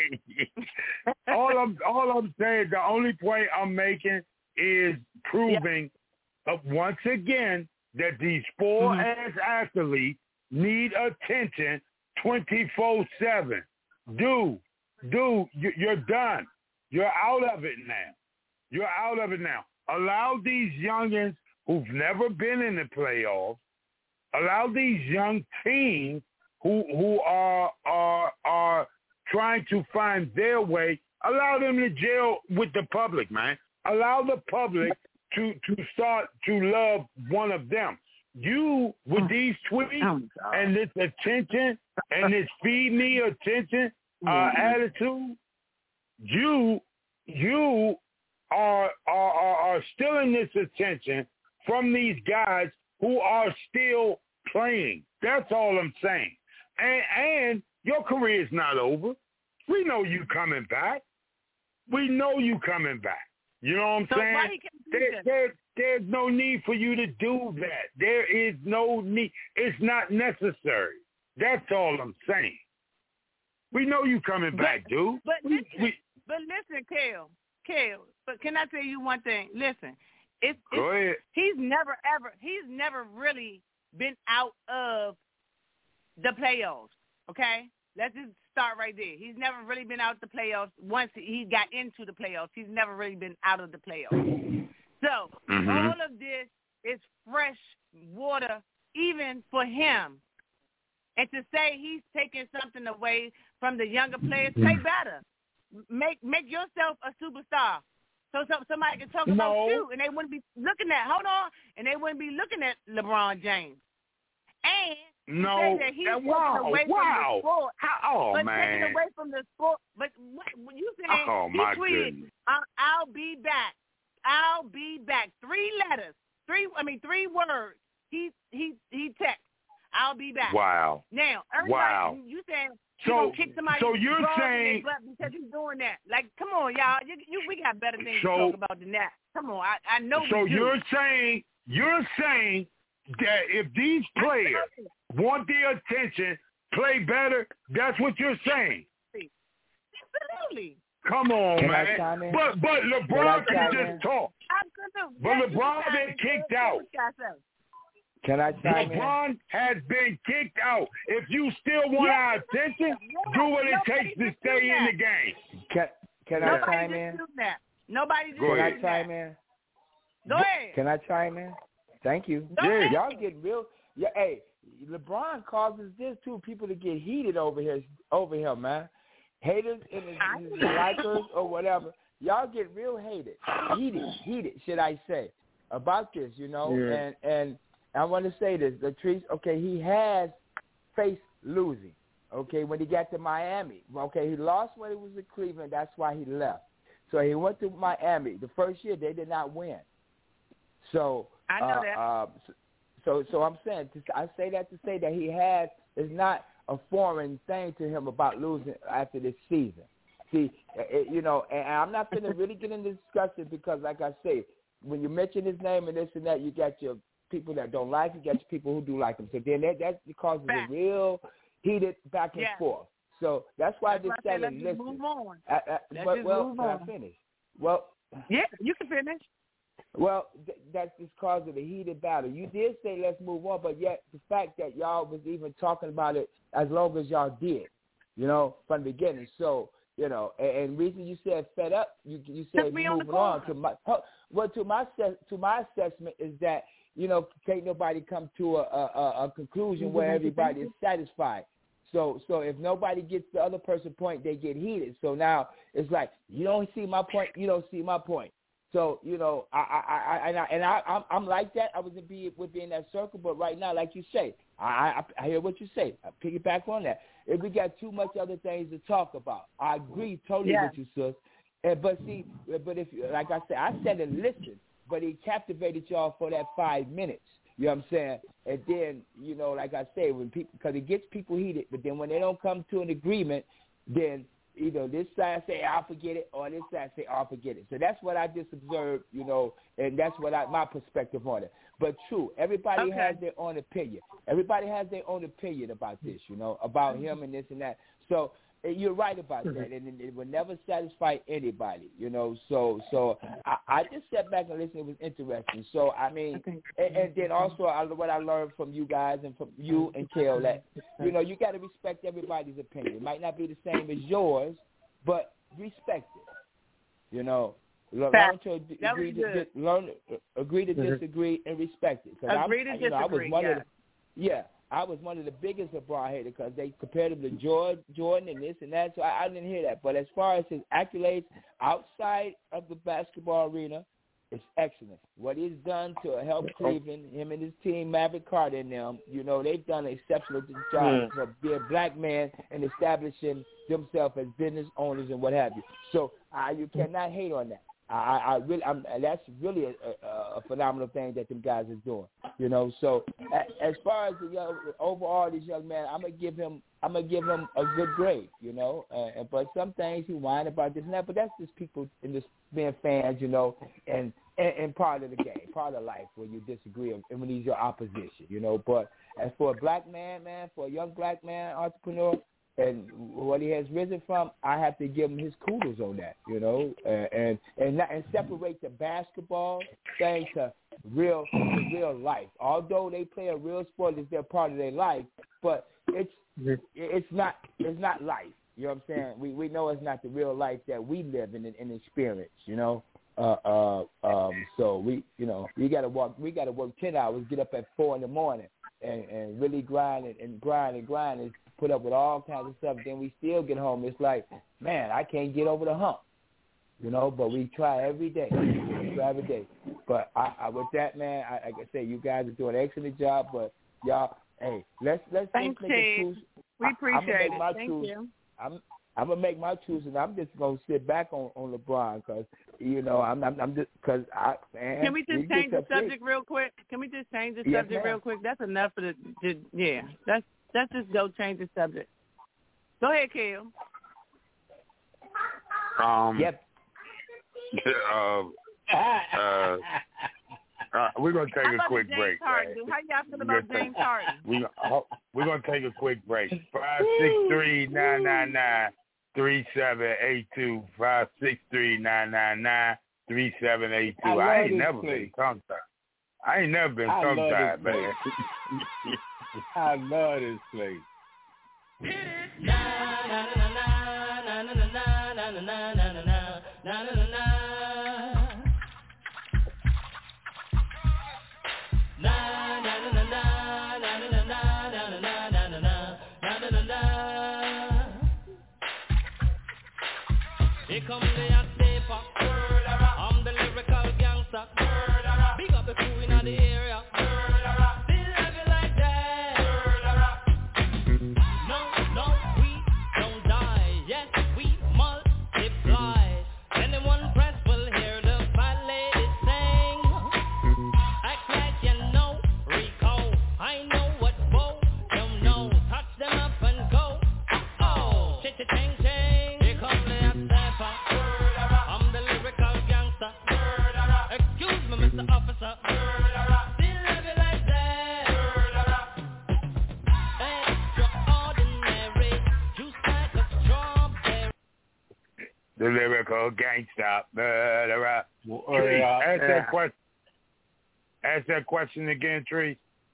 all I'm all I'm saying, the only point I'm making is proving uh, once again that these four ass athletes need attention twenty-four seven. Dude, dude, you- you're done. You're out of it now. You're out of it now. Allow these youngins who've never been in the playoffs, allow these young teams who who are are are trying to find their way, allow them to jail with the public, man. Allow the public to to start to love one of them. You with these tweets and this attention and this feed me attention uh, attitude, you you are, are are are stealing this attention from these guys who are still playing. That's all I'm saying. And and your career is not over. We know you coming back. We know you coming back. You know what I'm So saying? why he can't do There, this? there, there's no need for you to do that. There is no need. It's not necessary. That's all I'm saying. We know you coming But- back, dude. But We- listen, we- but listen, Kale, Kale. But can I tell you one thing? Listen, it's, Go it's ahead. he's never ever he's never really been out of the playoffs. Okay, let's just start right there. He's never really been out of the playoffs. Once he got into the playoffs, he's never really been out of the playoffs. So Mhm. all of this is fresh water, even for him. And to say he's taking something away from the younger players, play better. Make make yourself a superstar. So, so somebody can talk about No. you, and they wouldn't be looking at, hold on, and they wouldn't be looking at LeBron James. And No. You said that he uh, took wow, it away wow. from the sport. How, oh, but man. taking away from the sport. But what, when you saying Oh, he my tweeted, goodness. I'll, I'll be back. I'll be back. Three letters. Three. I mean, three words. He he he text. I'll be back. Wow. Now, everybody, Wow. you saying So- you gonna kick somebody so you're dog in saying- their butt because he's doing that? Like, come on, y'all. You, you, we got better things So- to talk about than that. Come on, I, I know So we do. you're saying you're saying that if these players want the attention, play better, that's what you're saying. Absolutely. Come on, Can I man. chime in? But but Can I LeBron can chime just in? talk. Absolutely. But Yes, LeBron you can been chime in. kicked Say out. what you gotta say. Can I chime in? LeBron has been kicked out. If you still want Yes, our attention, do what it nobody takes to just stay do in that. the game. Can, can I Nobody chime just in? do that. Nobody just Go Can do I ahead. chime that. in? Go ahead. Can I chime in? Thank you. Go Yeah. ahead. Y'all get real. Yeah, hey, LeBron causes this too. People to get heated over here, over him, man. Haters and his, his likers or whatever. Y'all get real hated, heated, heated, should I say, about this, you know. Yeah. And and I want to say this, Latrice. Okay, he has faced losing. Okay, when he got to Miami. Okay, he lost when he was in Cleveland. That's why he left. So he went to Miami. The first year they did not win. So I know uh, that. Uh, so, so I'm saying, I say that to say that he has, it's not a foreign thing to him about losing after this season. See, it, you know, and I'm not going to really get into discussion because, like I say, when you mention his name and this and that, you got your people that don't like him, you got your people who do like him. So then that, that causes Fact. a real heated back and Yes. forth. So that's why That's I why just I said, say, let's just listen. move on. I, I, Let's but, just well, move can I on. finish? Well, Yeah, you can finish. Well, th- that's just cause of the heated battle. You did say let's move on, but yet the fact that y'all was even talking about it as long as y'all did, you know, from the beginning. So, you know, and, and reason you said fed up, you you said Just be on the moving on. corner. To my oh, well, to my se- to my assessment is that you know can't nobody come to a a, a conclusion where everybody is satisfied. So so if nobody gets the other person's point, they get heated. So now it's like you don't see my point, you don't see my point. So you know, I, I, I and I and I, I'm, I'm like that. I was in be within that circle, but right now, like you say, I, I, I hear what you say. I piggyback on that. If we got too much other things to talk about, I agree totally Yeah. with you, sis. And, but see, but if like I said, I said and listen, but he captivated y'all for that five minutes. You know what I'm saying? And then you know, like I say, when people because it gets people heated, but then when they don't come to an agreement, then either this side say I'll forget it, or this side say I'll forget it. So that's what I just observed, you know, and that's what I, my perspective on it. But true, everybody Okay. has their own opinion. Everybody has their own opinion about this, you know, about him and this and that. So and you're right about that, and it, it will never satisfy anybody, you know. So, so I, I just sat back and listened. It was interesting. So, I mean, and, and then also I, what I learned from you guys and from you and Kel, that you know you got to respect everybody's opinion. It might not be the same as yours, but respect it. You know, learn Fact. to That agree was to good. dis- learn, agree to disagree, and respect it. 'Cause Agree to I'm, you know, I was disagree, one yeah. of the, yeah. I was one of the biggest LeBron haters because they compared him to Jordan, Jordan and this and that, so I, I didn't hear that. But as far as his accolades outside of the basketball arena, it's excellent. What he's done to help Cleveland, him and his team, Maverick Carter and them, you know, they've done an exceptional job for being a black man and establishing themselves as business owners and what have you. So uh, you cannot hate on that. I, I really, I'm, that's really a, a, a phenomenal thing that them guys is doing, you know. So, a, as far as the young, overall, this young man, I'm gonna give him, I'm gonna give him a good grade, you know. Uh, but some things he whine about this and that, but that's just people in this being fans, you know, and, and and part of the game, part of life where you disagree and when he's your opposition, you know. But as for a black man, man, for a young black man entrepreneur. And what he has risen from, I have to give him his kudos on that, you know, uh, and and not, and separate the basketball thing to real to real life. Although they play a real sport, it's their part of their life, but it's it's not it's not life. You know what I'm saying? We we know it's not the real life that we live in and, and experience. You know, uh, uh, um, so we you know we got to walk we got to work ten hours, get up at four in the morning, and, and really grind and, and grind and grind and put up with all kinds of stuff. Then we still get home. It's like, man, I can't get over the hump, you know. But we try every day. We try every day. But I, I, with that, man, I, like I say, you guys are doing an excellent job. But y'all, hey, let's let's Thanks, let's make a Ted. truce. We I, appreciate I'm gonna make it. my Thank truce. you. I'm I'm gonna make my truce, and I'm just gonna sit back on, on LeBron because you know I'm I'm, I'm just because I man. Can we just get change the upset. subject real quick? Can we just change the Yes, subject ma'am. real quick? That's enough for the, the yeah. Let's let's just go change the subject. Go ahead, Kel. Um, Yep. Uh, uh, uh, we're gonna take How a about quick James break. Harden? man. How y'all feel We're about gonna James take- Harden? We oh, we're gonna take a quick break. Five six three nine nine nine three seven eight two. Five six three nine nine nine three seven eight I two. love I ain't this never place. been tongue tied. I ain't never been I tongue love tied, this man. I love this place. Here comes the hot paper. I'm the lyrical gangster. Big up the crew in the area. Still have it like that. No, no, we don't die. Yes, we multiply. Anyone press will hear the fat lady sing. Act like you know Rico. I know what Bo don't know. Touch them up and go. Oh, ching ching. Here comes the hot stepper. I'm the lyrical gangster. Excuse me, Mister Officer. Still have it like that. Extraordinary. Juice like a strawberry. The lyrical gangsta. Murderer. Tree, uh, ask yeah. that question. Ask that question again, Tree.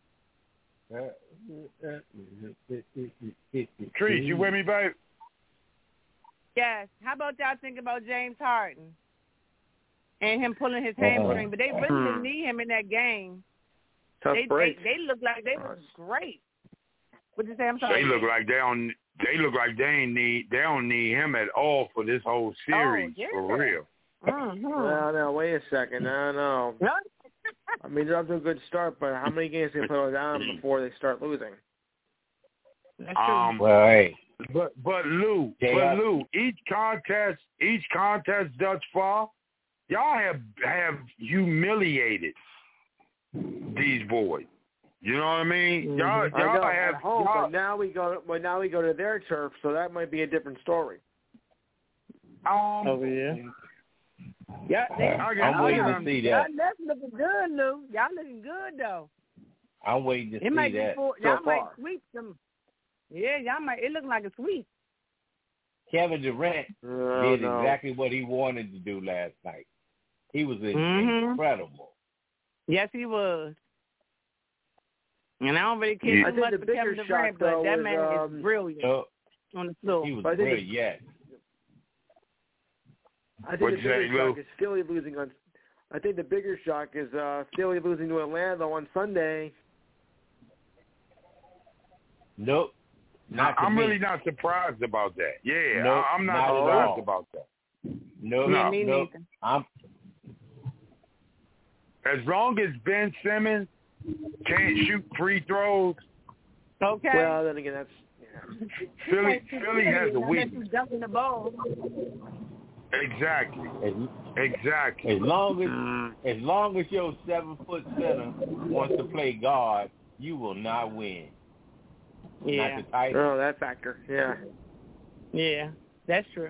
Tree, you with me, babe? Yes. How about y'all think about James Harden and him pulling his hamstring? But they really didn't need him in that game. Tough They, they break. they look like they were great. What'd you say? I'm sorry. They look like they don't. They look like they ain't need. They don't need him at all for this whole series. Oh, yeah. For real. Mm-hmm. No, no, wait a second. No, no. I mean, they're off to a good start, but how many games can they play down before they start losing? That's true. Um, Well, hey, but but Lou, Yeah. but Lou, each contest, each contest thus far, y'all have have humiliated these boys. You know what I mean? Y'all I y'all know, have at home, y'all, but now we go. But now we go to their turf, so that might be a different story. um. Over here. Yeah, they, I I'm got- waiting I to got- see y'all that. that's looking good, Lou. Y'all looking good though. I'm waiting to It see might be that. four. so Y'all might far. sweep them. Yeah, y'all might. It look like a sweep. Kevin Durant Oh, did no. exactly what he wanted to do last night. He was in- Mhm. incredible. Yes, he was. And I don't really care Yeah. I too think much the for bigger Kevin Durant, shock, but though, that was, man um, is brilliant So on the floor. he was But I think great, yes. I think What'd the you say, bigger shock Lou? is Philly losing on. I think the bigger shock is uh, Philly losing to Atlanta on Sunday. Nope. Not to I'm me. really not surprised about that. Yeah, Nope, I, I'm not, not at surprised all. about that. Nope. Yeah, me nope. neither. I'm As long as Ben Simmons can't shoot free throws, Okay. Well, then again, that's yeah. Philly Philly has a Unless weakness. he's dumping the ball. Exactly. as, Exactly. as long as Mm. as long as your seven foot center wants to play guard, you will not win. Yeah. Not the Titans. Oh, that factor. Yeah. Yeah. That's true.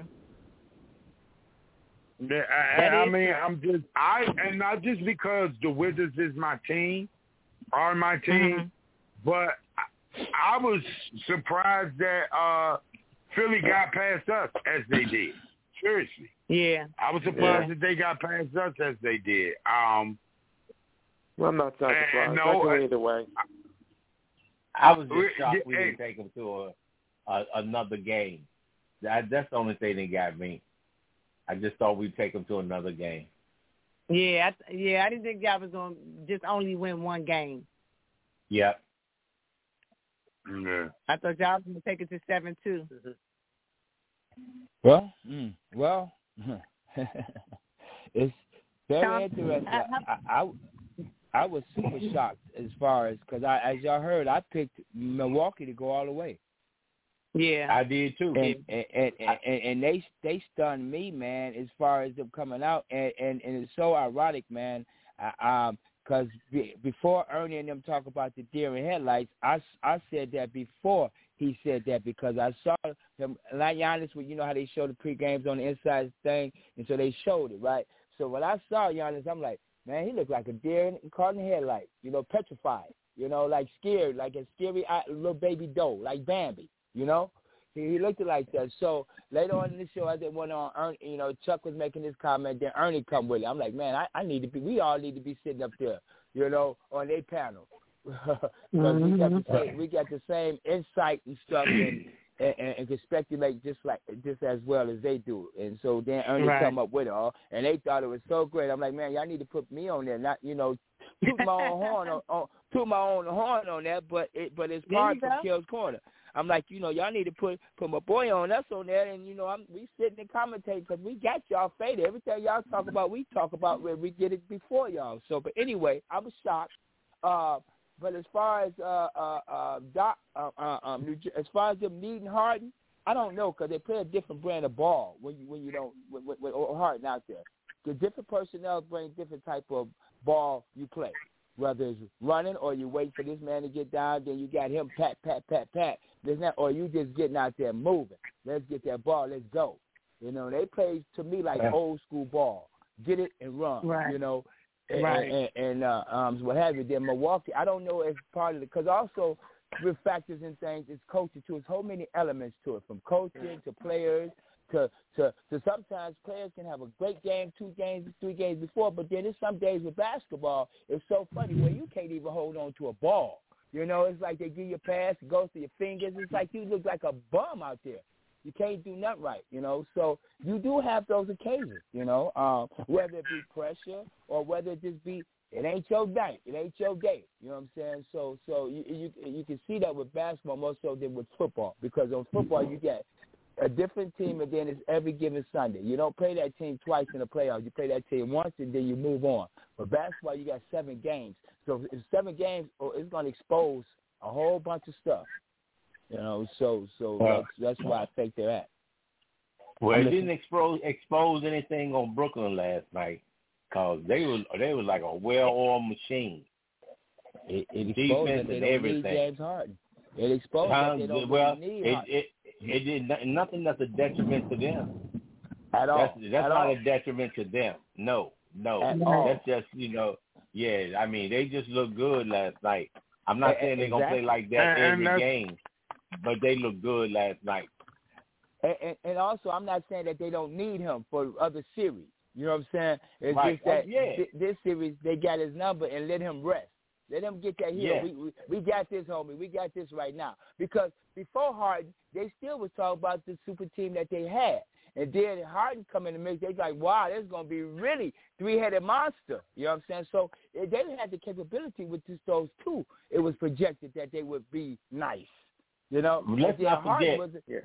Yeah, I, That I is mean, true. I'm just I, and not just because the Wizards is my team, are my team, Mhm. but I, I was surprised that uh, Philly got past us as they did. Seriously, Yeah. I was surprised Yeah. that they got past us as they did. Um, Well, I'm not, not And surprised. no, I can I- win either way. I was We- just shocked yeah, we hey. didn't take them to a, a another game. That, that's the only thing that got me. I just thought we'd take them to another game. Yeah. I, yeah. I didn't think y'all was going to just only win one game. Yep. yeah. I thought y'all was going to take it to seven two. Well, mm, well, it's very Tom, interesting. I- I, I, I was super shocked as far as because I, as y'all heard, I picked Milwaukee to go all the way. Yeah, I did too. And and, and, and and they they stunned me, man, as far as them coming out, and and, and it's so ironic, man. I, um, because be, before Ernie and them talk about the deer in headlights, I, I said that before he said that because I saw him like Giannis, you know how they show the pre-games on the inside thing, and so they showed it, right? So when I saw Giannis, I'm like, man, he looked like a deer in, caught in the headlights, you know, petrified, you know, like scared, like a scary little baby doe, like Bambi, you know? He, he looked like that. So later on in the show, as it went on, Ernie, you know, Chuck was making this comment, then Ernie come with it. I'm like, man, I, I need to be, we all need to be sitting up there, you know, on their panel. Because mm-hmm. we got the same, we got the same insight and stuff, and and, and, and can speculate just like just as well as they do. And so then Ernie right. come up with it all, and they thought it was so great. I'm like, man, y'all need to put me on there, not you know, toot my own horn on, on toot my own horn on that, but it but it's part from Kill's Corner. I'm like, you know, y'all need to put put my boy on us on there, and you know, I'm we sitting and commentating because we got y'all faded. Everything y'all talk about, we talk about where we get it before y'all. So, but anyway, I was shocked. Uh, But as far as uh, uh, uh, Doc, uh, uh, um, New, as far as them needing Harden, I don't know because they play a different brand of ball when you when you don't with, with, with Harden out there. The different personnel bring different type of ball you play, whether it's running or you wait for this man to get down, then you got him pat pat pat pat. There's not, or you just getting out there moving. Let's get that ball. Let's go. You know they play to me like yeah. old school ball. Get it and run. Right. You know. Right. And, and, and uh, um, what have you. Then Milwaukee, I don't know if part of it, because also with factors and things, it's coaching too. There's so many elements to it, from coaching to players to, to, to sometimes players can have a great game, two games, three games before, but then there's some days with basketball, it's so funny where you can't even hold on to a ball. You know, it's like they give you a pass, it goes through your fingers. It's like you look like a bum out there. You can't do nothing right, you know. So you do have those occasions, you know, um, whether it be pressure or whether it just be it ain't your night, it ain't your game. You know what I'm saying? So so you you, you can see that with basketball more so than with football, because on football you get a different team and then it's every given Sunday. You don't play that team twice in the playoffs. You play that team once and then you move on. But basketball, you got seven games. So if seven games, it's going to expose a whole bunch of stuff. You know, so so uh, that's, that's why I think they're at. Well, it didn't expose expose anything on Brooklyn last night, cause they were they were like a well-oiled machine. It, it exposed that they don't everything. need James Harden. It exposed um, that they don't well, really need it, Harden. it it did nothing that's a detriment to them. At all. That's, that's At not all. a detriment to them. No, no. At all. That's just you know, yeah. I mean, they just looked good last night. I'm not saying they're gonna play like that and, every and game. But they look good last night. And, and, and also, I'm not saying that they don't need him for other series. You know what I'm saying? It's right. just that oh, yeah. th- this series, they got his number and let him rest. Let him get that heel. Yeah. We, we we got this, homie. We got this right now. Because before Harden, they still was talking about the super team that they had. And then Harden come in the mix, they like, wow, this is going to be really three-headed monster. You know what I'm saying? So they had the capability with just those two. It was projected that they would be nice. You know, let's not forget. Was, yeah.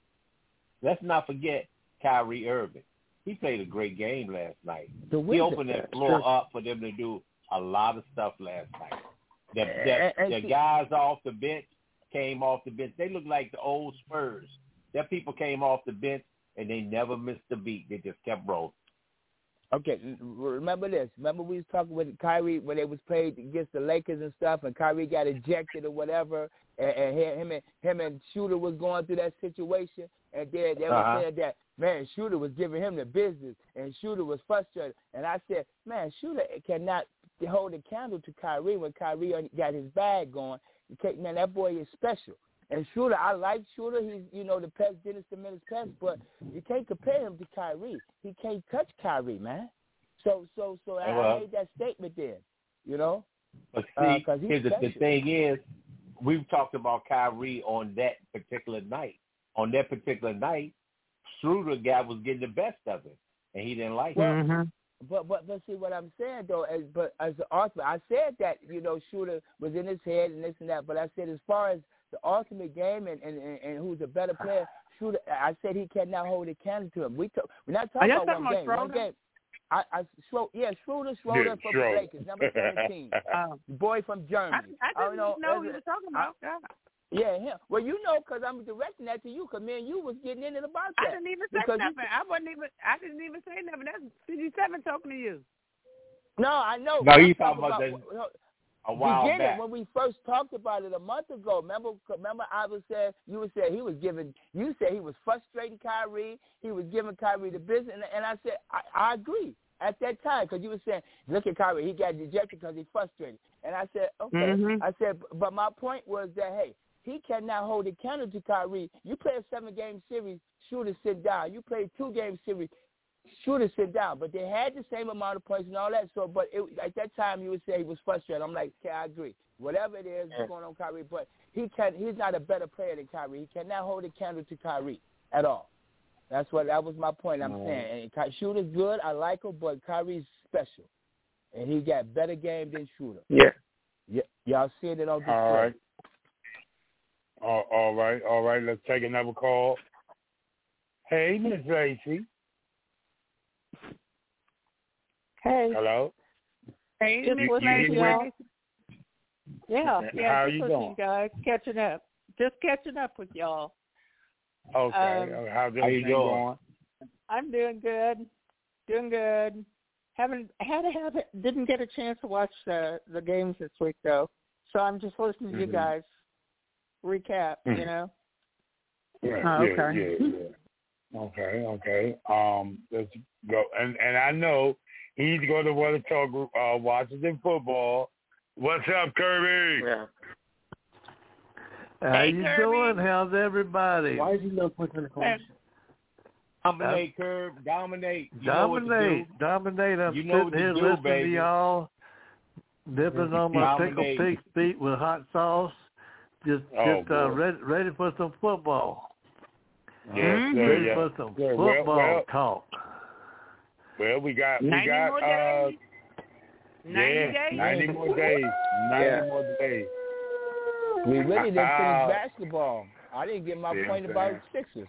Let's not forget Kyrie Irving. He played a great game last night. The he opened that floor sure. up for them to do a lot of stuff last night. The, the, and, and the see, guys off the bench came off the bench. They look like the old Spurs. Their people came off the bench and they never missed a beat. They just kept rolling. Okay, remember this. Remember we was talking with Kyrie when they was played against the Lakers and stuff, and Kyrie got ejected or whatever, and, and him and him and Shooter was going through that situation, and then they uh-huh. were saying that, man, Shooter was giving him the business, and Shooter was frustrated. And I said, man, Shooter cannot hold a candle to Kyrie when Kyrie got his bag going. Man, that boy is special. And Shooter, I like Shooter. He's, you know, the pest, Dennis the Menace pest, but you can't compare him to Kyrie. He can't touch Kyrie, man. So, so, so I, well, I made that statement then, you know. But see, uh, here's the, the thing is, we've talked about Kyrie on that particular night. On that particular night, Schroeder guy was getting the best of it, and he didn't like well, it. Mm-hmm. But but but see what I'm saying though, as but as the author, I said that you know Shooter was in his head and this and that. But I said as far as the ultimate game and, and, and, and who's a better player, Shooter, I said he cannot hold a candle to him. We talk, we're not talking about talking one about game. Schroeder? One game. I, I Schro- yeah, Schroeder, Schroeder Yeah, for Schroeder. the Lakers, number seventeen. Um, The boy from Germany. I, I don't didn't know. know as you a- were talking about that. Yeah, him. Well, you know, because I'm directing that to you, because me and you was getting in it about I that. didn't even say Because you- nothing. I wasn't even. I didn't even say nothing. That's fifty-seven talking to you. No, I know. No, I'm he's talking about that well, a while beginning, back. when we first talked about it a month ago. Remember, remember I was saying, you were saying he was giving, you said he was frustrating Kyrie. He was giving Kyrie the business. And, and I said, I, I agree at that time, because you were saying, look at Kyrie. He got dejected because he's frustrated. And I said, okay. Mm-hmm. I said, but my point was that, hey, he cannot hold a candle to Kyrie. You play a seven-game series, shooters sit down. You play a two-game series, shooters sit down. But they had the same amount of points and all that. So, but it, at that time, you would say he was frustrated. I'm like, okay, I agree. Whatever it is what's going on, Kyrie. But he can. He's not a better player than Kyrie. He cannot hold a candle to Kyrie at all. That's what. That was my point. I'm mm. saying. And Shooter's good. I like him, but Kyrie's special, and he got better game than Shooter. Yeah. Y- y'all see it on display. All right. All, all right, all right. Let's take another call. Hey, Miss Lacey. Hey. Hello. Hey, Just Miss listening to Lacey. y'all. Yeah, yeah. How just you listening, doing? guys. Catching up. Just catching up with y'all. Okay. Um, How's How you everything doing? going? I'm doing good. Doing good. Haven't had to have it. Didn't get a chance to watch the the games this week though, so I'm just listening to Mhm. you guys recap. Mhm. You know. Yeah, Oh, yeah, okay. yeah, yeah. Okay, okay. Um, let's go. And and I know he's going to want to talk uh, Washington football. What's up, Kirby? Yeah. How Hey, you Kirby. doing? How's everybody? Why is he not putting the question? Dominate, Curb. Dominate. You know what to Dominate, do. dominate. I'm You know what sitting to here do, listening baby. to y'all, dipping on my pickle Dominate. pig feet with hot sauce. Just, Oh, just uh, boy. ready, ready for some football. Yes, sir. Ready Yeah. for some Yeah, well, football well, talk. well, we got we ninety got more uh days. ninety yeah, days. ninety more days. Ninety Yeah. more days. We really didn't Uh, finish basketball. I didn't get my See what point I'm about saying? Sixers.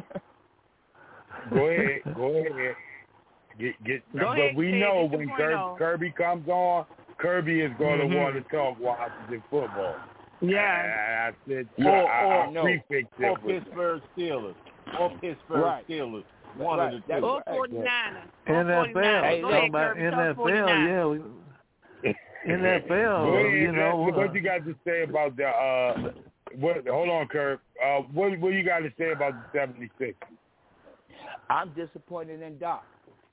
Go ahead, go ahead. Get get. Go but ahead, we Ted, know get your when point Kirby, on. Kirby comes on, Kirby is going to Mhm. want to talk Washington football. Yeah. I, I said, Yeah, I, I, or I no. prefixed Or it with Pittsburgh Steelers. Or Pittsburgh Right. Steelers. One Right. of the That's two. Or right. forty-niners. Or N F L, forty-niners. Hey, Go talking ahead, about Kirby. N Talk F L, forty-niners. yeah. N F Go L, ahead, you know. what, what uh, you got to say about the? Uh, what? Hold on, Kirk. Uh, what what you got to say about the seventy-six? I'm disappointed in Doc.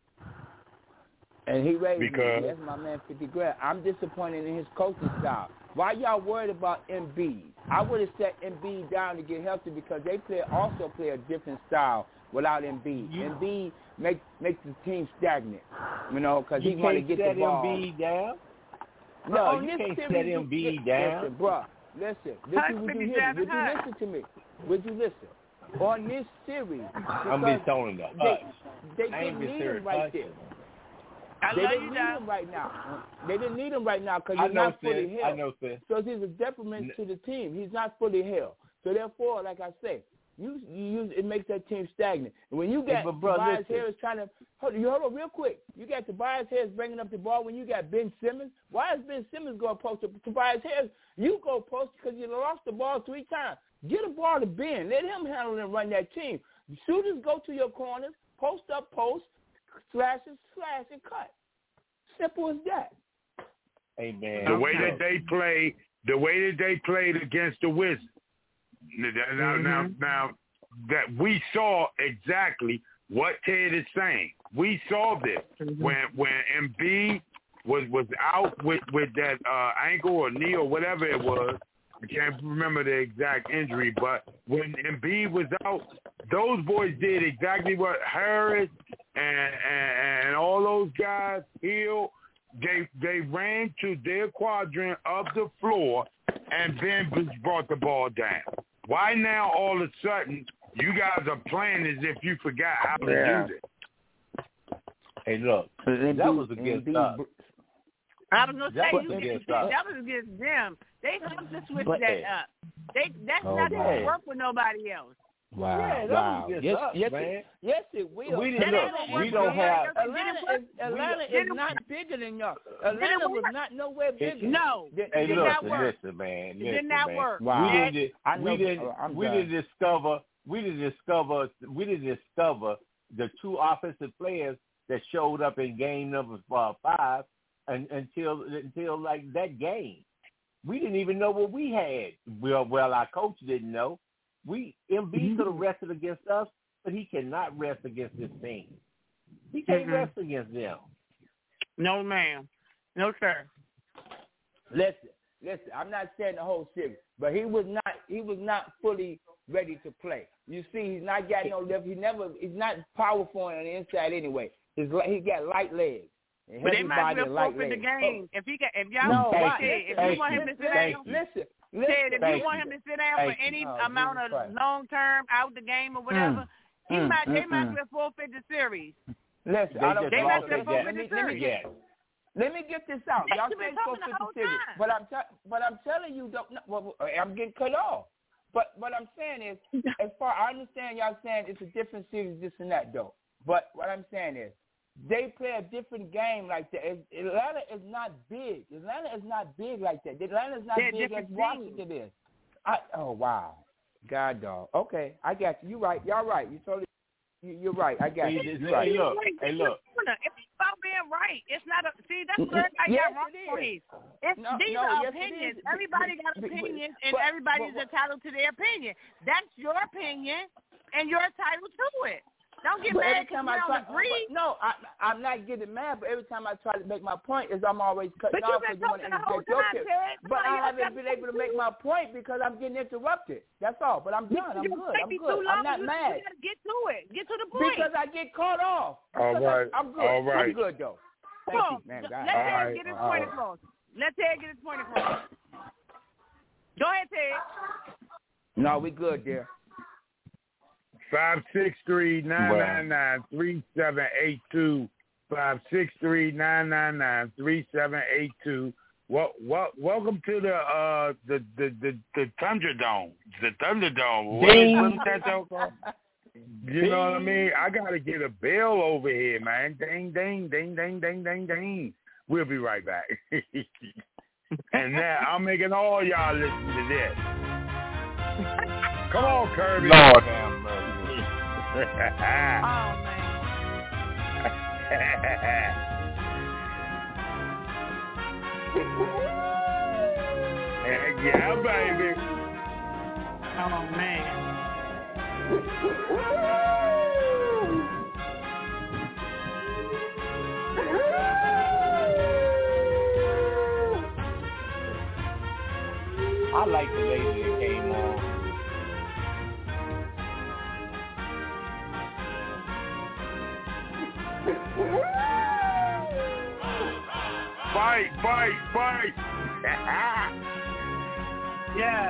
And he raised Because? me. That's my man, fifty grand. I'm disappointed in his coaching style. Why y'all worried about Embiid? I would have set Embiid down to get healthy because they play also play a different style without Embiid. You- Embiid makes makes the team stagnant, you know, because You he want to can't get set the ball. Embiid down. No, No, on you this can't series, set you- Embiid listen, down. Listen, bro, listen. Hush, Listen, would baby, you hear me? Javin, Would you hush. listen to me? Would you listen? On this series, I'm because just telling you. they, Hush. they I ain't didn't been need serious. him right Hush. there. I They love didn't you, need Doc. him right now. They didn't need him right now because I he's know, not fully sis. healed. I know, sis. So he's a detriment to the team. He's not fully healed. So therefore, like I say, you, you use it makes that team stagnant. And when you Hey, got but bro, Tobias listen. Harris trying to hold, you hold on real quick. You got Tobias Harris bringing up the ball when you got Ben Simmons. Why is Ben Simmons going to post to Tobias Harris? You go post because you lost the ball three times. Get a ball to Ben. Let him handle and run that team. Shooters go to your corners, post up, post, slashes, slash, and cut. Simple as that. Amen. The way that they play, the way that they played against the Wizards. Now, now, now, Mhm. now that we saw exactly what Ted is saying. We saw this Mhm. when when Embiid was was out with with that uh, ankle or knee or whatever it was. I can't remember the exact injury, but when Embiid was out, those boys did exactly what Harris and and, and all those guys, Hill, they they ran to their quadrant of the floor and then just brought the ball down. Why now all of a sudden you guys are playing as if you forgot how to Yeah. do this? Hey, look. Embiid- That was against Embiid us. br- I was gonna That say was you against get, us. that was against them. They have to switch But- that up. They that's Oh, not my. gonna work with nobody else. Wow. Yeah, that wow. was just yes, us, yes, man. It, yes, it will. We didn't Atlanta look. is- We don't have. Atlanta is Atlanta is not bigger than y'all. Atlanta was not nowhere bigger. No. Did- Hey, did listen, not work. listen, man. It Listen, did not man. work. Wow. We didn't. I know- We didn't. oh, I'm we done. didn't discover. We didn't discover. We didn't discover the two offensive players that showed up in game number uh, five, and, until until like that game. We didn't even know what we had. Well, well, our coach didn't know. We M B Mm-hmm. could have rested against us, but he cannot rest against this team. He can't Mm-hmm. rest against them. No, ma'am. No, sir. Listen, listen. I'm not saying the whole series, but he was not. He was not fully ready to play. You see, he's not got no lift. He never. He's not powerful on the inside anyway. His he got light legs. And But they heavy might body as and well light forfeit the legs. game. If he got, if y'all, No, Ted, why? if Thank you want you. him to sit Thank down, you. Listen, Ted, listen. if Thank you want you. him to sit down Thank for any you. Oh, amount Jesus of Christ. long term out the game or whatever, he Mm, might they mm, might mm. as well forfeit the series. Listen, They I don't. just They I might don't- as well lost forfeit let the me, let me series. get. Yes. Let me get this out. They Y'all should be can't talking forfeit the whole the series, time. but I'm t- but I'm telling you, don't. no, Well, I'm getting cut off. But what I'm saying is, as far I understand, y'all saying it's a different series, this and that, though. But what I'm saying is, they play a different game like that. It's- Atlanta is not big. Atlanta is not big like that. Atlanta is not They're big as different Washington is. I, oh wow, God dog. Okay, I got you. You right. Y'all right. You totally. You, you're right. I got you. Hey, You're right. look. Hey, look. It's about being right. It's not a see. That's Mm-mm. where I Yes, got wrong it is. points. It's No, these no, are yes, it opinions. is. Everybody got But- but- opinions, and but- everybody's but- entitled to their opinion. That's your opinion, and you're entitled to it. Don't get But mad every because time we I don't try, agree. but no, I, I'm not getting mad. But every time I try to make my point, is I'm always cutting But off you've been because you want to talking the whole interject your time, tip. Ted. But Come on, I you haven't don't been got able to make my point because I'm getting interrupted. That's all. But I'm done. I'm You good. take I'm me good. too long. I'm not you, mad You gotta get to it. Get to the point. because I get caught off. All Because right. I, I'm good. All right. I'm good though. Come Thank on. you, man. Let God. Ted All right, get his all point right. across. Let Ted get his point across. Go ahead, Ted. No, we good there. Five six three nine nine nine three seven eight two. Five six three nine nine nine three seven eight two. Well, well, welcome to the uh the the the, the Thunderdome. The Thunderdome. What is what's that joke called? You know what I mean? I gotta get a bell over here, man. Ding ding ding ding ding ding ding. We'll be right back. And now I'm making all y'all listen to this. Come on, Kirby. Lord have mercy. Oh man. Heck yeah, baby. Oh man. I like the lady that came on. Fight, fight, fight. Yeah.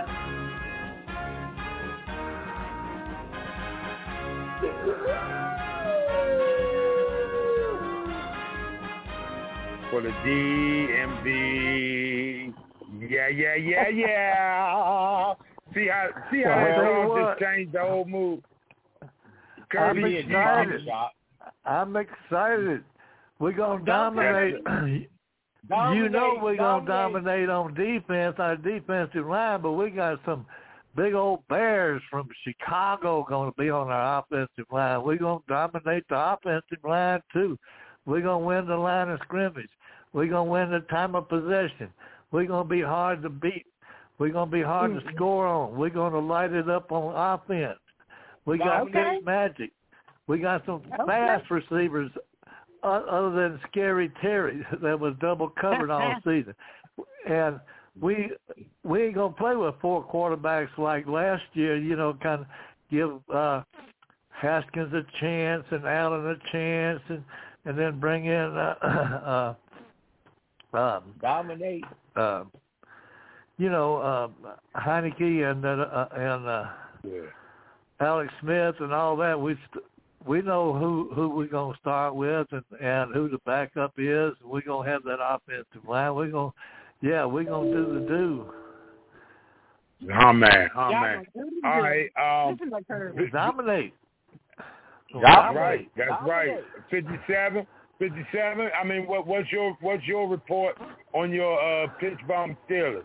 For the D M V. Yeah, yeah, yeah, yeah. See how see how that Well, song what? just changed the whole mood. I'm Kirby, excited. I'm excited. We're gonna dominate. You know we're gonna dominate on defense, our defensive line, but we got some big old bears from Chicago going to be on our offensive line. We're gonna dominate the offensive line too. We're gonna win the line of scrimmage. We're gonna win the time of possession. We're gonna be hard to beat. We're gonna be hard mm-hmm. to score on. We're gonna light it up on offense. We got okay. Fitz Magic. We got some okay. fast receivers. Other than Scary Terry that was double covered all season. And we we ain't going to play with four quarterbacks like last year, you know, kind of give uh, Haskins a chance and Allen a chance and, and then bring in uh, uh, um, Dominate. Uh, you know, uh, Heineke and, uh, and uh, yeah. Alex Smith and all that. We st- We know who, who we're going to start with and, and who the backup is. We're going to have that offensive line. We're going to, yeah, we're going to do the do. Oh man, oh Y'all man. gonna do All good. right, um, Listen like her. Dominate. that's right. That's right. Fifty-seven, fifty-seven. I mean, what, what's your what's your report on your uh, pitch bomb Steelers?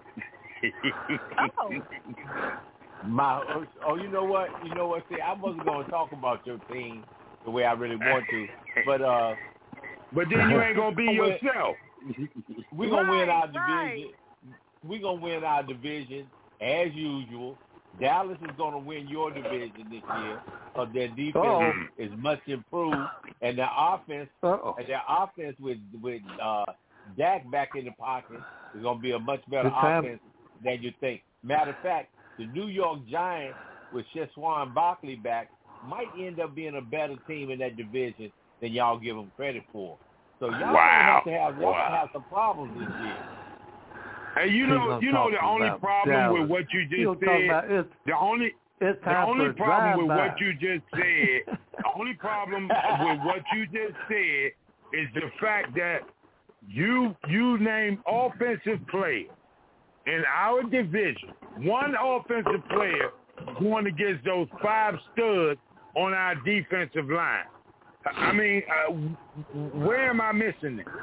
Oh. My oh, oh, you know what? You know what? See, I wasn't going to talk about your team the way I really want to, but uh, but then you ain't gonna be yourself. We're gonna Right, win our right. division. We're gonna win our division as usual. Dallas is gonna win your division this year because their defense Uh-oh. is much improved, and their offense, Uh-oh. and their offense with with uh, Dak back in the pocket is gonna be a much better Good time. offense than you think. Matter of fact, the New York Giants with Saquon Barkley back might end up being a better team in that division than y'all give them credit for. So y'all Wow. gonna have to have y'all Wow. gonna have some problems this year. Hey, you He's know, gonna you know talk the only about problem Dallas. with what you He'll just talk said. about it's, The only it's the time only for a problem with drive-by. what you just said. The only problem with what you just said is the fact that you you named offensive player in our division, one offensive player going against those five studs on our defensive line. I mean, uh, where am I missing it?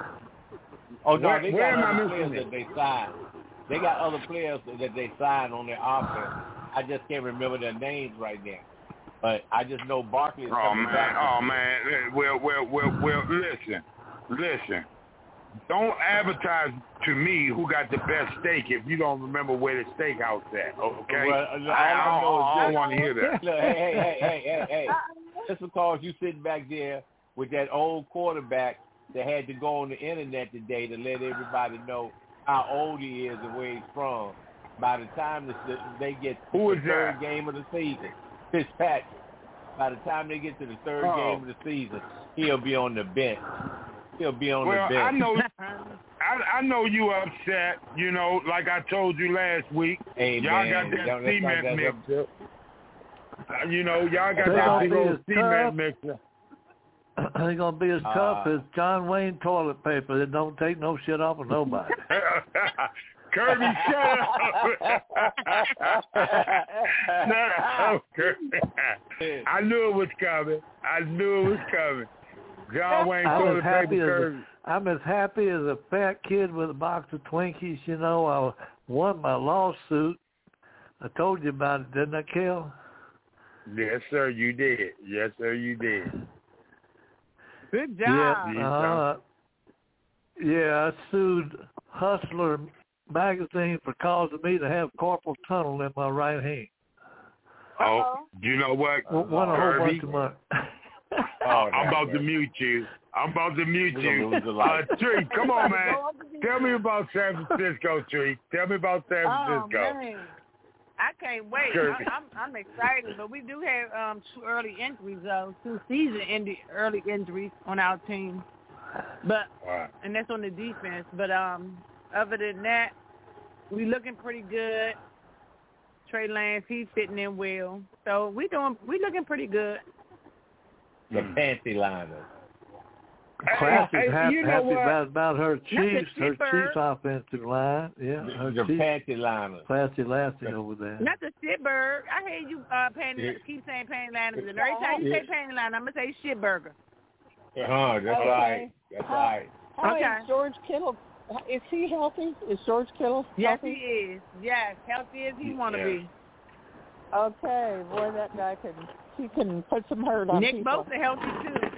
Oh no, Where- they where got am I other missing players it? that they signed. They got other players that they signed on their offense. I just can't remember their names right now. But I just know Barkley is Oh coming man, back. oh man. Well, well, well, well. Listen, listen. Don't advertise to me who got the best steak if you don't remember where the steakhouse at. Okay? Well, all I, I I, know is I, I this. don't want to hear that. Look, hey, hey, hey, hey, hey, hey. Just because you sitting back there with that old quarterback that had to go on the internet today to let everybody know how old he is and where he's from. By the time the, they get to Who the is third that? game of the season, Fitzpatrick. By the time they get to the third Oh. game of the season, he'll be on the bench. He'll be on Well, the bench. I know, I, I know you upset. You know, like I told you last week. Hey, y'all man, got that y'all- that's cement not- that's- mixer. Uh, you know, y'all got They're that gonna big be old as cement tough. mixer. They're going to be as tough Uh, as John Wayne toilet paper. It don't take no shit off of nobody. Kirby, shut up. Shut up, Kirby. I knew it was coming. I knew it was coming. John Wayne I'm toilet as happy paper, as Kirby. a, I'm as happy as a fat kid with a box of Twinkies. You know, I won my lawsuit. I told you about it, didn't I, Kel? Yes, sir, you did. Yes, sir, you did. Good Yeah, job. Yeah. uh, yeah, I sued Hustler magazine for causing me to have carpal tunnel in my right hand. Oh, you know what, W- Won a whole Kirby? bunch of money. Oh, I'm about to man. mute you. I'm about to mute We're gonna you. lose a Uh, lot. Tree, come on, man. Tell me about San Francisco, Tree. Tell me about San Oh, Francisco. man. I can't wait. Sure. I, I'm I'm excited, but we do have um two early injuries, though, two season ending early injuries on our team. But Wow. and that's on the defense. But um, other than that, we looking pretty good. Trey Lance, he's fitting in well, so we doing we looking pretty good. The panty liner. Class is Hey, happy, you know happy what? about, about her the Chiefs, her shipper. Chiefs offensive line. Yeah, her The Chiefs. panty liner. Classy Lassie over there. Not the shitburger. I hear you uh, panty, Yeah. keep saying panty liners, and every time you Yeah. say panty line, I'm gonna say shitburger. Oh, that's Okay. right. That's How- right. How Okay. is George Kittle? Is he healthy? Is George Kittle Yes, healthy? he is. Yes, healthy as he want to Yeah. be. Okay, boy, that guy can he can put some hurt on Nick people. Bosa healthy too.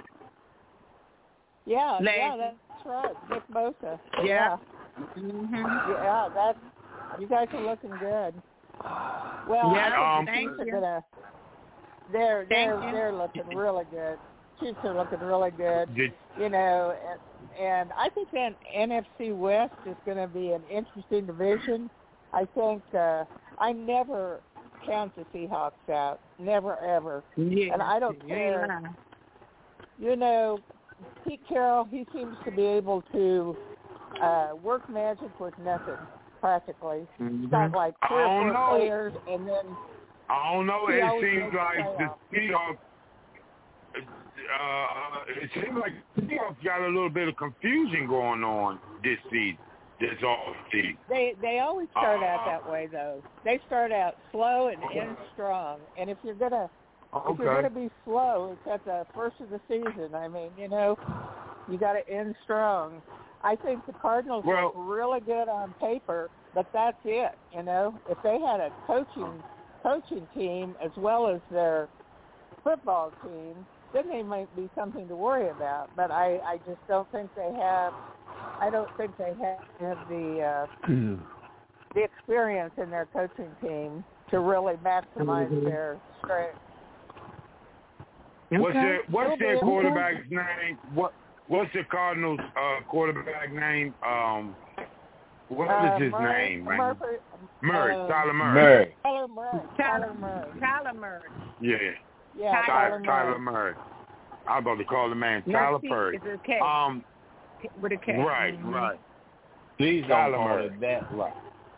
Yeah, Last- yeah, that's right. Nick Bosa. Yeah. Yeah, Mm-hmm. yeah, that's you guys are looking good. Well, Yeah, I um, think the thank Chiefs are you. gonna. They're they're Thank you. they're looking really good. Chiefs are looking really good. Did, You know, and, and I think that N F C West is going to be an interesting division. I think uh, I never count the Seahawks out, never ever. Yeah. And I don't You ain't care. lying. You know, Pete Carroll, he seems to be able to uh, work magic with nothing, practically. He's got like three I or don't four know. players, and then I don't know. He It always seems makes the like the playoffs. Seahawks. Uh, it seems like the Seahawks got a little bit of confusion going on this season. this off season. They they always start uh, out that way though. They start out slow and end strong. And if you're gonna okay. if you're gonna be slow, it's at the first of the season. I mean, you know, you got to end strong. I think the Cardinals well, look really good on paper, but that's it. You know, if they had a coaching coaching team as well as their football team, then they might be something to worry about. But I, I just don't think they have. I don't think they have, have the uh, the experience in their coaching team to really maximize their strength. What's their What's their Okay. quarterback's name? What What's the Cardinals' uh, quarterback name? Um, what Uh, is his Murray, name? Man? Murphy, Murray, uh, Tyler Murray. Murray. Tyler Murray. Tyler Murray. Tyler Murray. Yeah, Yeah, Tyler, Tyler Murray. Tyler Murray. I was about to call the man Tyler T, Murray. It's a K. Um, with a K. right, Mm-hmm. right. Please don't Tyler call Murray. it that luck.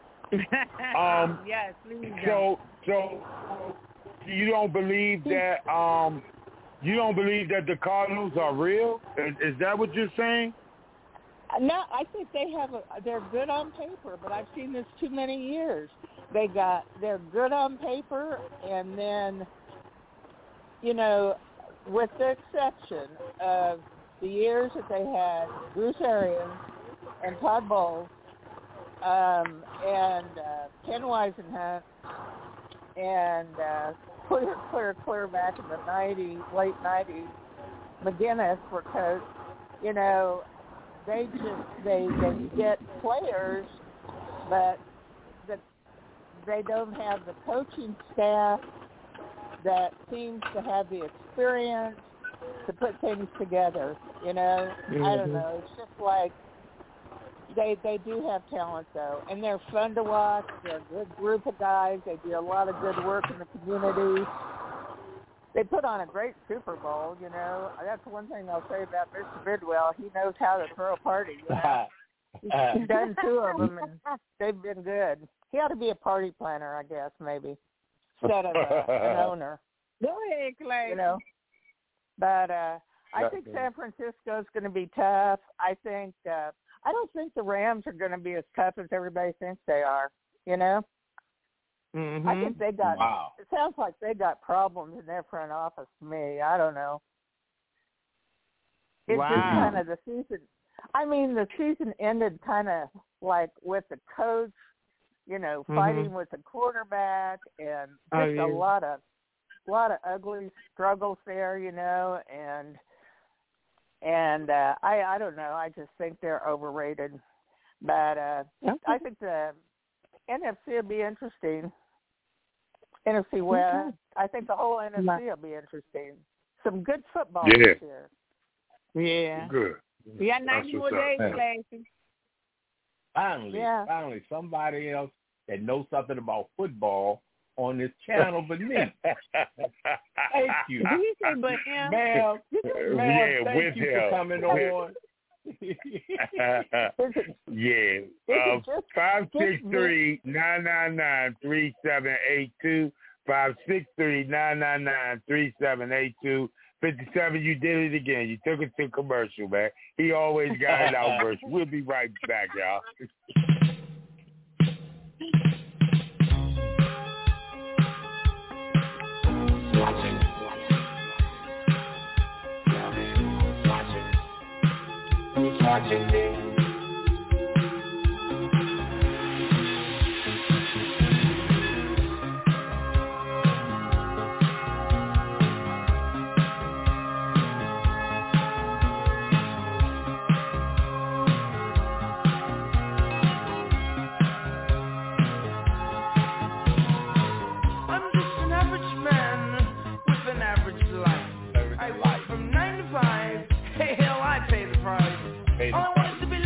Um, yes, please So, so you don't believe that? Um, you don't believe that the Cardinals are real? Is, is that what you're saying? No, I think they have a. They're good on paper, but I've seen this too many years. They got. They're good on paper, and then, you know, with the exception of the years that they had Bruce Arians and Todd Bowles, um, and uh, Ken Whisenhunt, and uh, clear, clear, clear back in the nineties, late nineties, McGinnis were coach. You know, they just they they get players, but the, they don't have the coaching staff that seems to have the experience to put things together. You know, mm-hmm. I don't know. It's just like they they do have talent though, and they're fun to watch. They're a good group of guys. They do a lot of good work in the community. They put on a great Super Bowl, you know. That's one thing I'll say about Mister Bidwell. He knows how to throw a party. You know? He's done two of them, and they've been good. He ought to be a party planner, I guess, maybe, instead of uh, an owner. Go ahead, Clay. You know. But uh, I think San Francisco's going to be tough. I think uh, I don't think the Rams are going to be as tough as everybody thinks they are. You know. Mm-hmm. I think they got. Wow. It sounds like they got problems in their front office to me. I don't know. It's wow. just kind of the season. I mean, the season ended kind of like with the coach, you know, Mm-hmm. fighting with the quarterback, and just oh, yeah. a lot of, lot of ugly struggles there, you know, and and uh, I I don't know. I just think they're overrated, but uh, okay. I think the N F C will be interesting. N F C West. Okay. I think the whole N F C will be interesting. Some good football yeah. this year. Yeah. Good. We got ninety more days, Clay. Finally, yeah. finally, somebody else that knows something about football on this channel but me. Thank you. Did he say but him? Ma'am, ma'am yeah, thank with you him. for coming on. yeah. Uh, five six three nine nine nine three seven eight two. Five six three nine nine nine three seven eight two. Fifty seven. You did it again. You took it to commercial, man. He always got it out first. We'll be right back, y'all. Watching me. All I want is to be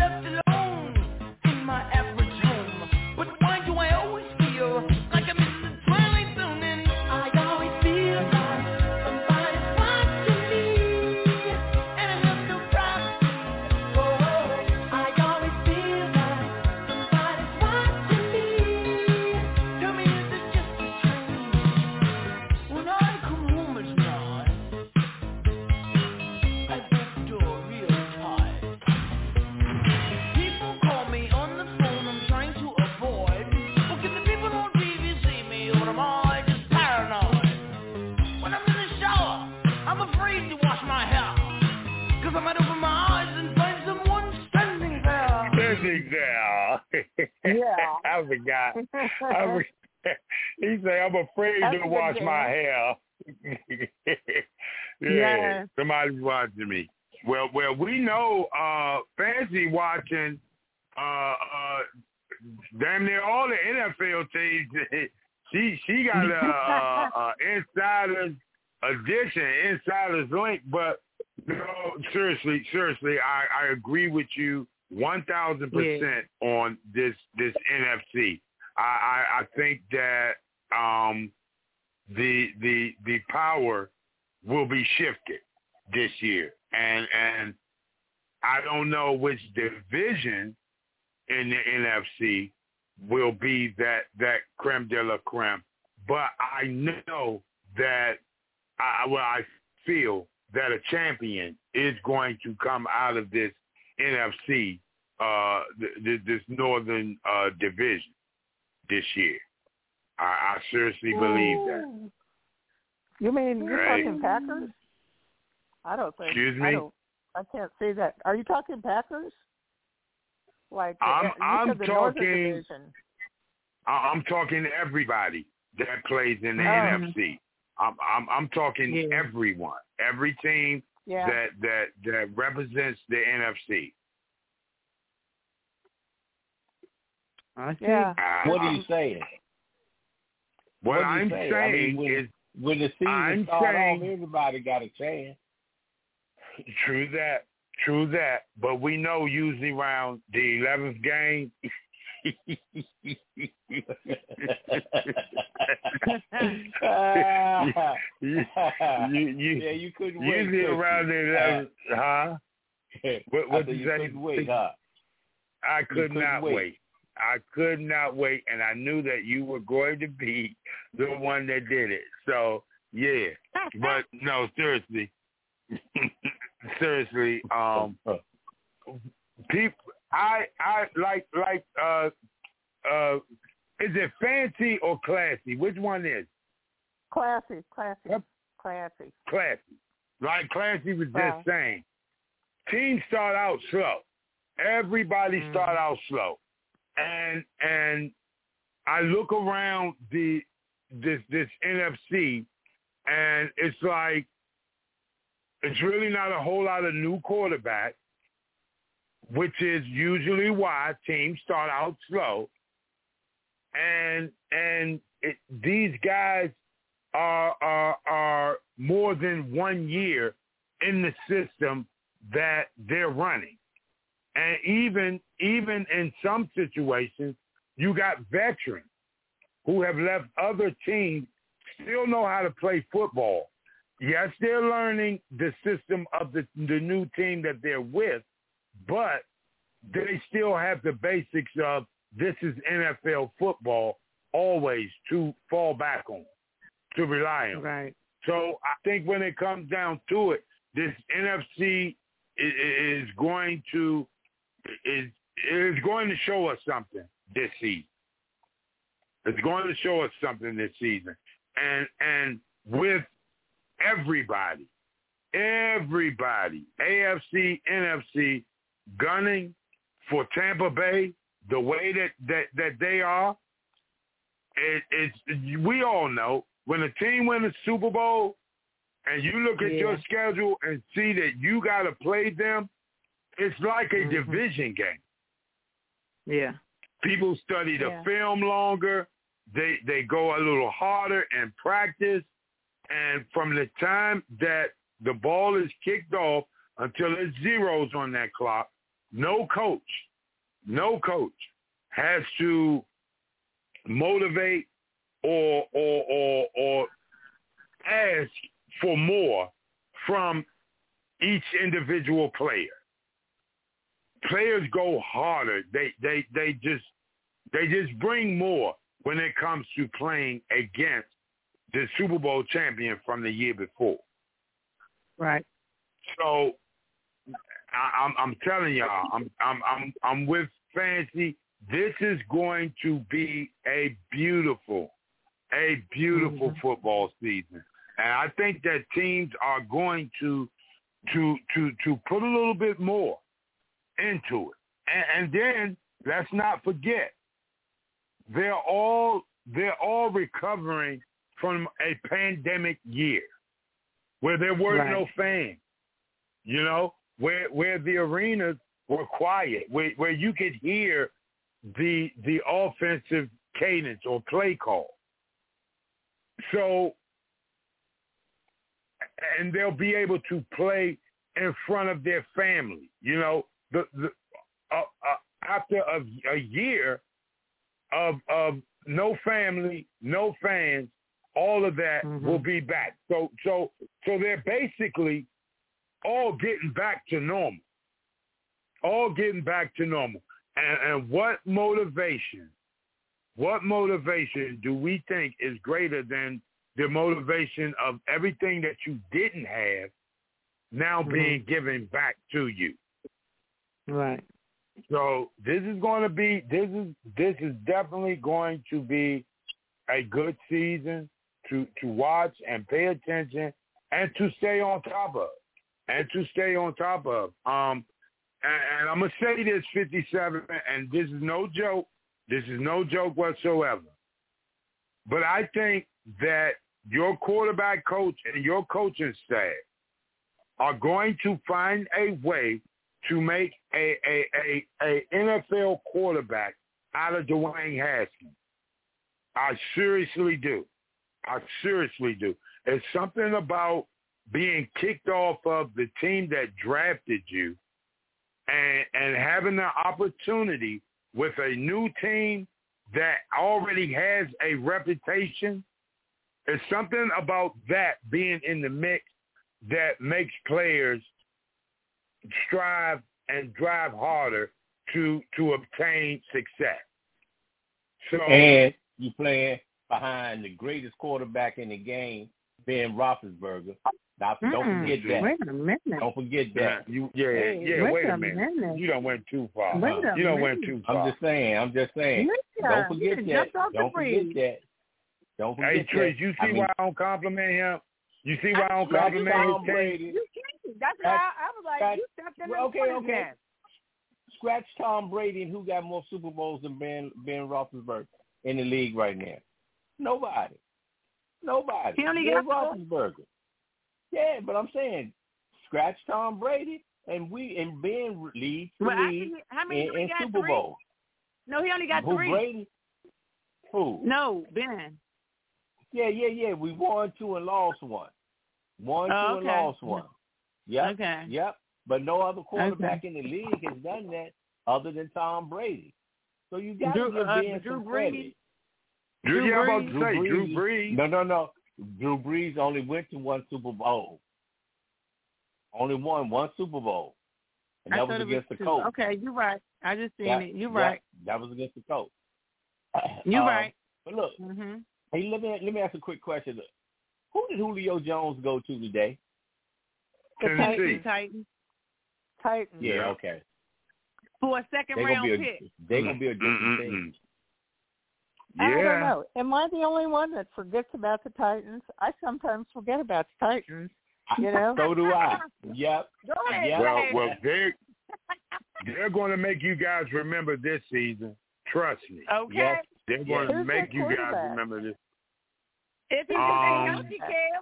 afraid to wash my hair, cause I might open my eyes and find someone standing there. Standing there. Yeah. I forgot. I forgot. He said, I'm afraid That's to a good wash game. my hair. yeah, Yes. somebody's watching me. Well, well, we know uh, Fancy watching uh, uh, damn near all the N F L teams. she she got a, a, a insider's edition, insider's link. But no, seriously, seriously, I, I agree with you one thousand percent on this this N F C. I, I, I think that um, the the the power will be shifted this year, and and I don't know which division in the N F C will be that that creme de la creme, but I know that I well I feel that a champion is going to come out of this N F C uh, th- this northern uh, division this year. I, I seriously believe that. You mean you're Right. talking Packers? I don't think. Excuse I me? don't. I can't see that. Are you talking Packers? Like I'm- uh, you I'm said the Northern talking- Division. I, I'm talking everybody that plays in the Oh. N F C. I'm I'm, I'm talking Yeah. everyone, every team Yeah. that that that represents the N F C. I see. Yeah. Uh, What are you saying? What What are you I'm saying? saying I mean, when, is when the season I'm starts saying- off, everybody got a chance. true that, true that. But we know usually around the eleventh game. you, you, you, yeah, you couldn't wait. usually could around you? the eleventh, huh? What, I what said you you say? couldn't wait, huh? I You could couldn't not wait. wait. I could not wait, and I knew that you were going to be the one that did it. So, yeah. But, no, seriously. seriously, um, people, I, I, like, like, uh, uh, is it fancy or classy? Which one is? Classy, classy, Yep. classy. Classy. Like Classy was just Right. saying. Teams start out slow. Everybody Mm. start out slow. And and I look around the this this N F C, and it's like it's really not a whole lot of new quarterbacks, which is usually why teams start out slow. And and it, these guys are are are more than one year in the system that they're running. And even even in some situations, you got veterans who have left other teams, still know how to play football. Yes, they're learning the system of the, the new team that they're with, but they still have the basics of this is N F L football always to fall back on, to rely on. Right. So I think when it comes down to it, this N F C is, is going to is is going to show us something this season. It's going to show us something this season, and and with everybody, everybody, A F C, N F C, gunning for Tampa Bay the way that that, that they are. It, it's we all know when a team wins a Super Bowl, and you look at Yeah. your schedule and see that you got to play them, it's like a Mhm. division game. Yeah. People study the Yeah. film longer. They they go a little harder in practice. And from the time that the ball is kicked off until it's zeros on that clock, no coach, no coach has to motivate or or or, or ask for more from each individual player. Players go harder. They they they just they just bring more when it comes to playing against the Super Bowl champion from the year before. Right. So I, I'm I'm telling y'all, I'm I'm I'm I'm with Fancy. This is going to be a beautiful, a beautiful Mhm. football season. And I think that teams are going to to to to put a little bit more into it. And, and then let's not forget, they're all they're all recovering from a pandemic year where there were Right. no fans. You know, where where the arenas were quiet, where where you could hear the the offensive cadence or play call. So, and they'll be able to play in front of their family. You know, the the uh, uh, after a, a year of of no family, no fans, all of that Mhm. will be back. So so so they're basically all getting back to normal. All getting back to normal. And, and what motivation, what motivation do we think is greater than the motivation of everything that you didn't have now Mhm. being given back to you? Right. So this is going to be, this is this is definitely going to be a good season to, to watch and pay attention and to stay on top of. And to stay on top of. Um, and, and I'm going to say this, fifty-seven, and this is no joke. This is no joke whatsoever. But I think that your quarterback coach and your coaching staff are going to find a way to make a, a, a, a N F L quarterback out of Dwayne Haskins. I seriously do. I seriously do. It's something about being kicked off of the team that drafted you and, and having the opportunity with a new team that already has a reputation. There's something about that being in the mix that makes players strive and drive harder to to obtain success. So, and you playing behind the greatest quarterback in the game, Ben Roethlisberger. Now, don't Mm-mm. forget that. Wait a minute. Don't forget that. You, yeah, Hey, yeah. wait Wait a a minute. minute. You don't went too far. Wait a you don't went minute. too far. I'm just saying. I'm just saying. Yeah, Don't forget you that. jumped off the Don't forget breeze. that. Don't forget Hey, that. Trish, you see I mean, why I don't compliment him? You see why I don't Scratch compliment Tom his team? Brady. You can't. That's why I, I was like, Scratch- you stepped in well, the okay, front of okay. that. Scratch Tom Brady, and who got more Super Bowls than Ben Ben Roethlisberger in the league right now? Nobody. Nobody. He only Ben got four. Roethlisberger. Yeah, but I'm saying, scratch Tom Brady, and we and Ben leads the Well, I league think, how many in, do he in got? Super Three? Bowl. No, he only got Who, three. Brady? Who? No, Ben. Yeah, yeah, yeah. We won two and lost one. Won Oh, two and okay. lost one. Yep. Okay. Yep. But no other quarterback in the league has done that other than Tom Brady. So you got to Drew, give uh, Ben Drew some Brees. credit. Drew, Drew yeah, I'm about Brees. to say, Drew Brees. No, no, no. Drew Brees only went to one Super Bowl. Only won one Super Bowl. And I that thought was it against the two. Colts. Okay, you're right. I just seen Yeah, it. You're yeah, right. That was against the Colts. You're Um, right. But look, Mm-hmm. hey, let me let me ask a quick question. Who did Julio Jones go to today? The Tennessee. Titans. Titans. Titans. Yeah, Yeah. okay. For a second They're gonna round be a pick. they're gonna be a different Mm-mm-mm. team. I don't Yeah. know. Am I the only one that forgets about the Titans? I sometimes forget about the Titans. You know? So do I. Yep. Go ahead. Yeah. Go Well, ahead. well, they're they're going to make you guys remember this season. Trust me. Okay. Yes. They're going to Who's make their you guys quarterback? remember this. If he can Um, stay healthy, Cam.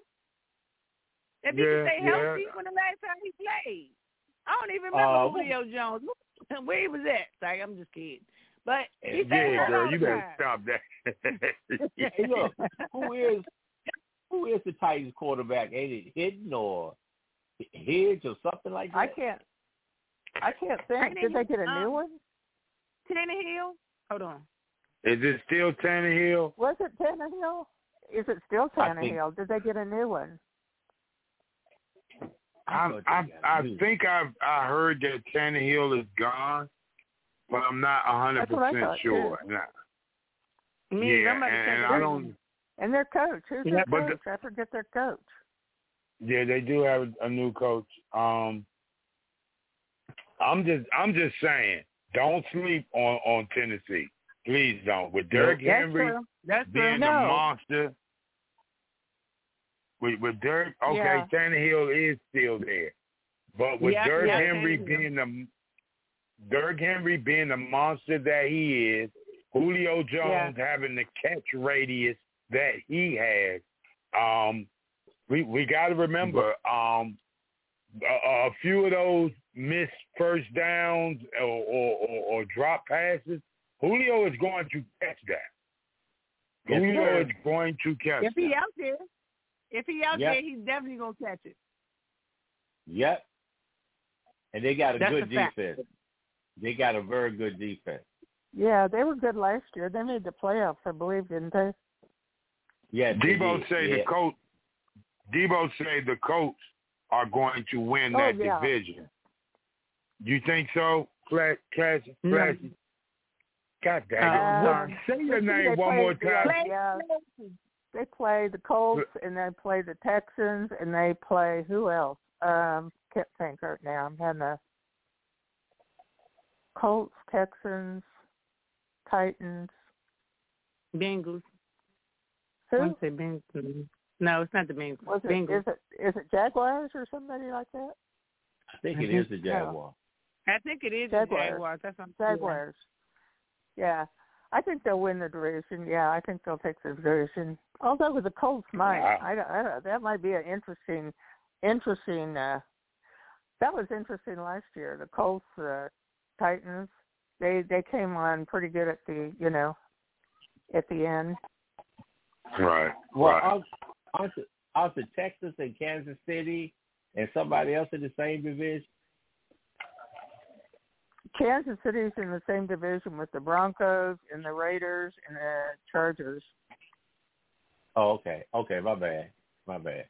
If he yeah, can stay yeah. healthy when the last time he played. I don't even remember Uh, Julio Jones. Where he was at. Like, I'm just kidding. But he stayed Yeah, hurt girl, all you the better time. stop that. Hey, look, who is who is the Titans quarterback? Ain't it Hidden or Hidge or something like that? I can't. I can't think. Did they get a new Um, one? Tannehill? Hold on. Is it still Tannehill? Was it Tannehill? Is it still I think- Tannehill? Did they get a new one? I thought I, they got I a new- think I've I heard that Tannehill is gone, but I'm not a hundred That's what I percent thought, sure. too. Nah. Me, Yeah, I'm about to and, check and it I out. don't. And their coach. Who's their But the- coach? I forget their coach. Yeah, they do have a new coach. Um, I'm just I'm just saying, don't sleep on on Tennessee. Please don't. With Derrick That's Henry true. That's true. being the No. monster, with, with Derek, okay, Yeah. Tannehill is still there. But with Yeah, Derrick yeah, Henry Tannehill. being the Derrick Henry being the monster that he is, Julio Jones Yeah. having the catch radius that he has, um, we we got to remember um, a, a few of those missed first downs or, or, or, or drop passes. Julio is going to catch that. Yes, Julio sir. is going to catch If he that. out there, if he out Yep. there, he's definitely gonna catch it. Yep. And they got a That's good a fact. defense. They got a very good defense. Yeah, they were good last year. They made the playoffs, I believe, didn't they? Yeah, they Debo did. say yeah. the coach. Debo say the Colts are going to win Oh, that yeah. division. You think so, Class? Class? No. Classy? God dang it! Uh, What- say your They name one play- more time. Yeah, yeah. They play the Colts and they play the Texans and they play who else? Um, can't think right now. I'm having a Colts, Texans, Titans. Bengals. I Who? want to say Bengals. No, it's not the Bengals. Was it, Bengals. is it is it Jaguars or somebody like that? I think it Mhm. is the Jaguar. I think it is Jaguars. the Jaguars. That's what I'm saying. Jaguars. Yeah. I think they'll win the division. Yeah, I think they'll take the division. Although with the Colts might, Wow. I, don't- I, don't- that might be an interesting, interesting. Uh, that was interesting last year. The Colts, uh, Titans, they they came on pretty good at the you know, at the end. Right. Well, right. aren't, aren't, the, aren't the Texas and Kansas City and somebody else in the same division? Kansas City's in the same division with the Broncos and the Raiders and the Chargers. Oh, okay. Okay, my bad. My bad.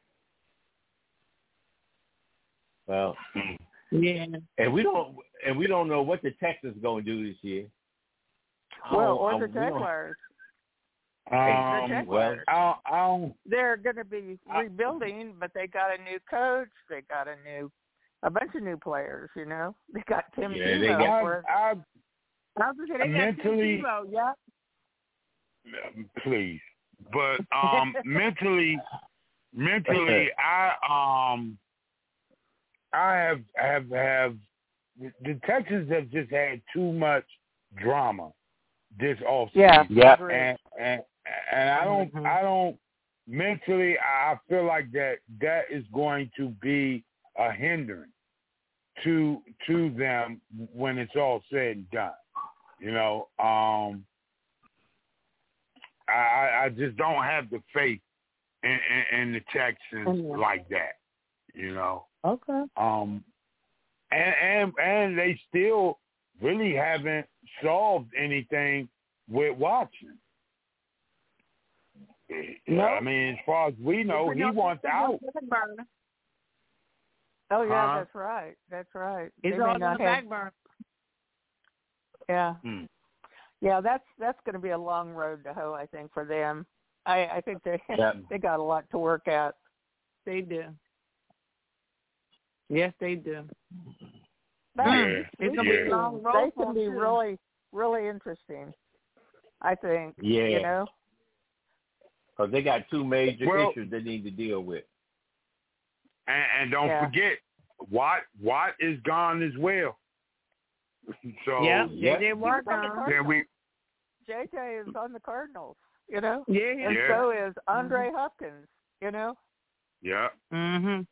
Well, Yeah. and we don't and we don't know what the Texans going to do this year. I Well, don't- or I- the we don't- Jaguars. Um, the well, Jaguars. I don't, I don't, They're going to be rebuilding, but they got a new coach. They got a new, a bunch of new players. You know, they got Tim Yeah, they Tebow. got- for- I, I was gonna say, they got Mentally- Tim Tebow, yeah. I, please, but um, mentally, mentally, I um, I have have have the Texans have just had too much drama this offseason. Yeah, Yeah. agree. and and and I don't Mhm. I don't mentally I feel like that that is going to be a hindrance to to them when it's all said and done. You know, um, I I just don't have the faith in, in, in the Texans Mhm. like that. You know, Okay. um, and and and they still really haven't solved anything with Watson. No. I mean, as far as we know, he wants out. Oh yeah, Huh? that's right. That's right. It's They all may on not the have- back burner. Yeah, Hmm. yeah. That's that's going to be a long road to hoe, I think, for them. I I think they Yeah. they got a lot to work at. They do. Yes, they do. But Yeah, It's gonna yeah. be a long road they for can them, be too. really really interesting. I think. Yeah. You know. Because they got two major Well- issues they need to deal with. And, and don't Yeah. forget, Watt Watt is gone as well. So Yeah, yeah. they did work He's on the on. then we J J is on the Cardinals. You know. Yeah, And yeah. Yeah. so is Andre Hopkins. You know. yeah. Mhm.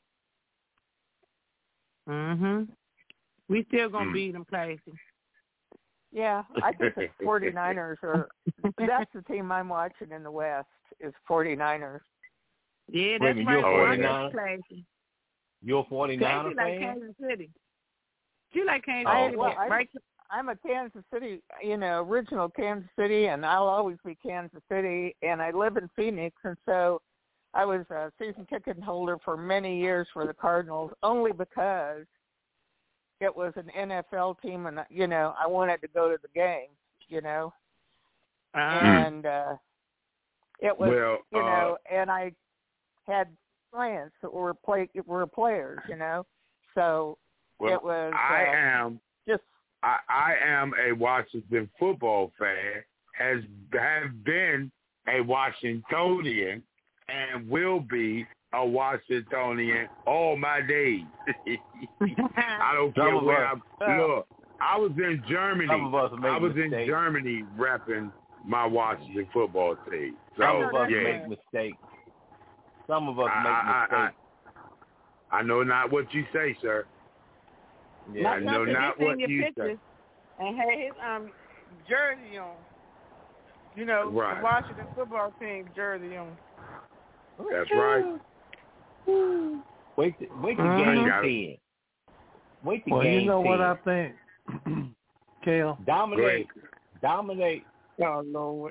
Mhm. We still gonna Mm. beat them, Classy. Yeah, I think the 49ers are. That's the team I'm watching in the West is 49ers. Yeah, Wait a that's minute, right. you're a Classy. 49er? Classy. You're a forty-niner Classy like fan? Kansas City. She like Kansas Oh, City, well, I- right? I'm a Kansas City, you know, original Kansas City, and I'll always be Kansas City. And I live in Phoenix, and so I was a season ticket holder for many years for the Cardinals, only because it was an N F L team, and you know, I wanted to go to the game, you know, Uh, and uh, it was, Well, you uh, know, and I had friends that were play were players, you know, so well, it was I uh, am just I, I am a Washington football fan, has have been a Washingtonian, and will be a Washingtonian all my days. I don't Some care of where us- I'm. Look, I was in Germany. Some of us make I was in mistakes. Germany repping my Washington football team. So, Some of us yeah. make mistakes. Some of us I, make I, I, mistakes. I know not what you say, sir. Yeah. I know not He what seen your you say. pictures and had his um jersey on. You know, Right. the Washington football team jersey on. That's right. Wait, to, wait to Mhm. game Got ten. Wait to Well, game you know ten. what I think, Kale? Dominate, dominate. Oh Lord.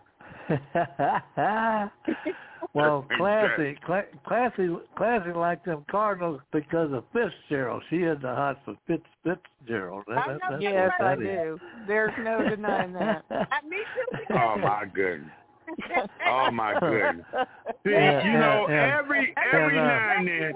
Well, Classy, Cla- Classy, Classy liked them Cardinals because of Fitzgerald. She had the heart for Fitz, Fitzgerald. That, that, that's Yes, what I that is. do. There's no denying that. I, me too. Oh my goodness. Oh my goodness. See, Yeah, you know, yeah, yeah. every every And, uh, now and then,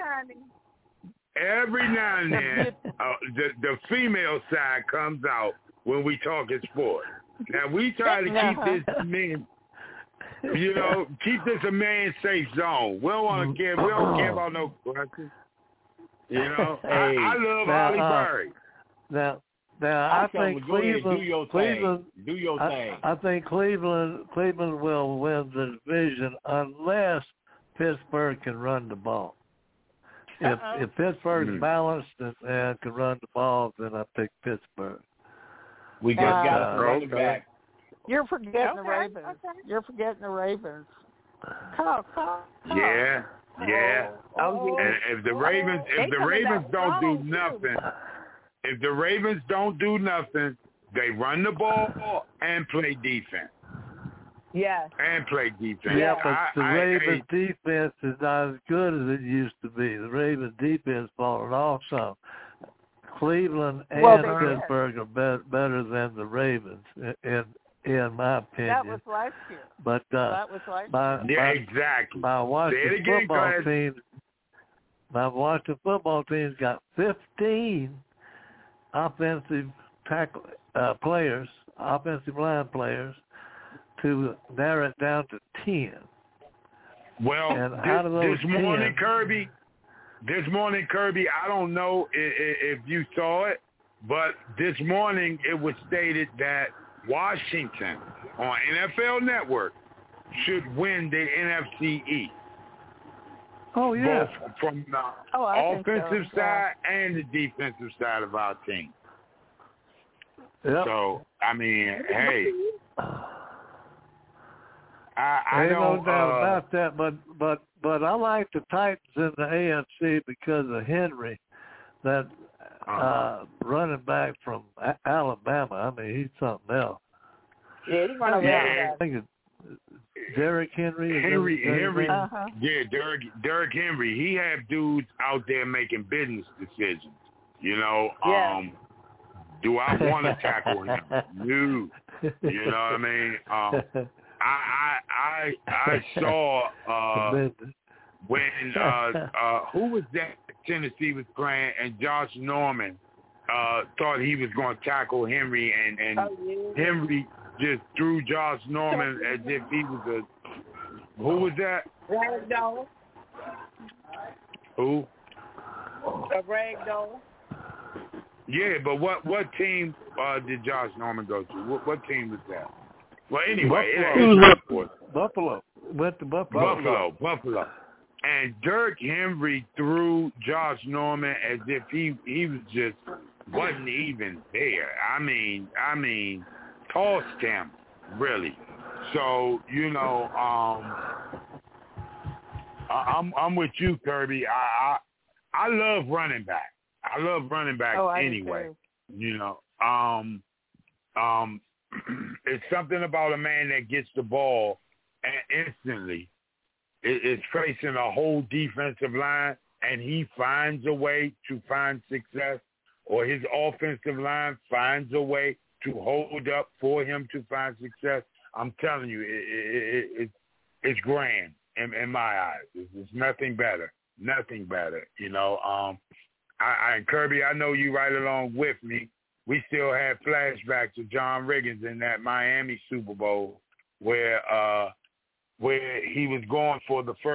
every now and then, uh, the the female side comes out when we talk in sport. Now we try to keep this men, you know, keep this a man safe zone. We don't want to care. We don't care about no questions. You know, Hey, I, I love now, Holly uh, Berry. Now, now I'm I telling think you, go ahead, Cleveland, do your Cleveland, thing. Do your I, thing. I think Cleveland, Cleveland will win the division unless Pittsburgh can run the ball. If Uh-oh. if Pittsburgh's Mm. balanced and, and can run the ball, then I pick Pittsburgh. We just Uh, got a running okay. back. You're forgetting the Okay, Ravens. okay. You're forgetting the Ravens. Call, call, call. Yeah, yeah. Oh, And if the Ravens, They if the coming Ravens back don't do strong, too. nothing, if the Ravens don't do nothing, they run the ball and play defense. Yes. And play defense. Yeah, but I, the I, Ravens' defense is not as good as it used to be. The Ravens' defense fallen off some. Cleveland and Well, they did. Pittsburgh are be- better than the Ravens, in in, in my opinion. That was last year. but uh, That was last my, yeah, my exactly. my Say it Washington again, football Class. team, my Washington football team's got fifteen offensive tackle uh, players, offensive line players, to narrow it down to ten. Well, And this, out of those this morning, ten, Kirby, this morning, Kirby, I don't know if, if you saw it, but this morning it was stated that Washington on N F L Network should win the N F C East. Oh yeah, Both from the Oh, I think so, offensive yeah. side and the defensive side of our team. yep. So, I mean, hey, I, I Ain't no don't, doubt uh, about that. But but but I like the Titans in the A F C because of Henry, that uh, Uh-huh. running back from A- Alabama. I mean, he's something else. Yeah, he's one of Yeah. I think it's Derrick Henry. Is Henry, that his Henry, name? Uh-huh. yeah, Derrick, Derrick Henry. He had dudes out there making business decisions. You know, Yeah. um, do I want to tackle him? No. You know what I mean? Um, I, I, I, I saw uh, when uh, uh, who was that Tennessee was playing, and Josh Norman uh, thought he was going to tackle Henry, and and Oh, yeah. Henry just threw Josh Norman as if he was a who was that? Ragdoll. Who? A ragdoll. Yeah, but what what team uh, did Josh Norman go to? What, what team was that? Well, anyway, it, Buffalo. it's not important. Buffalo. Went to Buffalo. Buffalo, Buffalo. And Derrick Henry threw Josh Norman as if he he was just wasn't even there. I mean, I mean, tossed him really. So you know, um, I, I'm I'm with you, Kirby. I, I I love running back. I love running back Oh, I do anyway. too. You know, um, um, it's something about a man that gets the ball and instantly it, it's facing a whole defensive line, and he finds a way to find success, or his offensive line finds a way to hold up for him to find success. I'm telling you, it, it, it, it, it's grand in, in my eyes. It's, it's nothing better, nothing better. You know, um, I, I, and Kirby, I know you right along with me. We still have flashbacks of John Riggins in that Miami Super Bowl where uh, where he was going for the first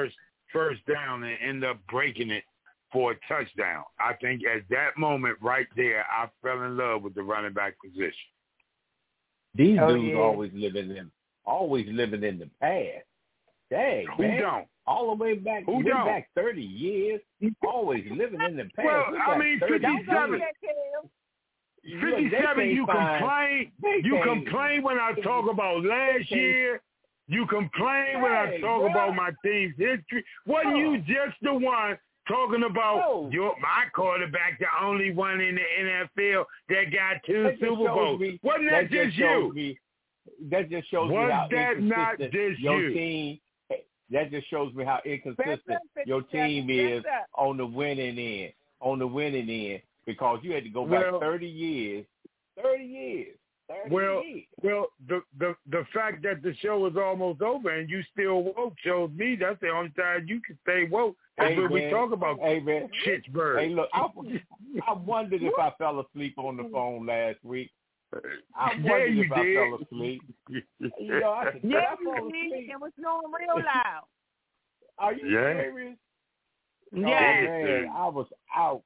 first down and end up breaking it for a touchdown. I think at that moment right there, I fell in love with the running back position. These Oh, dudes yeah. always living in always living in the past. Dang, Who man. don't? All the way back, Who way don't? back thirty years. Always living in the past. Well, We I got mean, thirty fifty-seven. years. fifty-seven, you complain. They You can't- complain when I talk about last can't- year. You complain when I Hey, talk bro. about my team's history. Wasn't Oh. you just the one talking about Oh. your my quarterback, the only one in the N F L that got two That just Super shows Bowls? me- Wasn't that, just shows you? Me, that just shows Was me how that not inconsistent just your you? team. That just shows me how inconsistent your team is on the winning end. On the winning end, because you had to go back Well- thirty years. Thirty years. thirty Well, years. well, the, the the fact that the show is almost over and you still woke shows me that's the only time you can stay woke. That's Hey, when we man. talk about Hey, man. Pittsburgh. Hey, look, I, I wondered if I fell asleep on the phone last week. I Yeah, wondered you if I did. fell asleep. You know, I, Yeah, I fall you did. asleep. It was snowing real loud. Are you Yeah. serious? Yeah. Oh, man, I was out.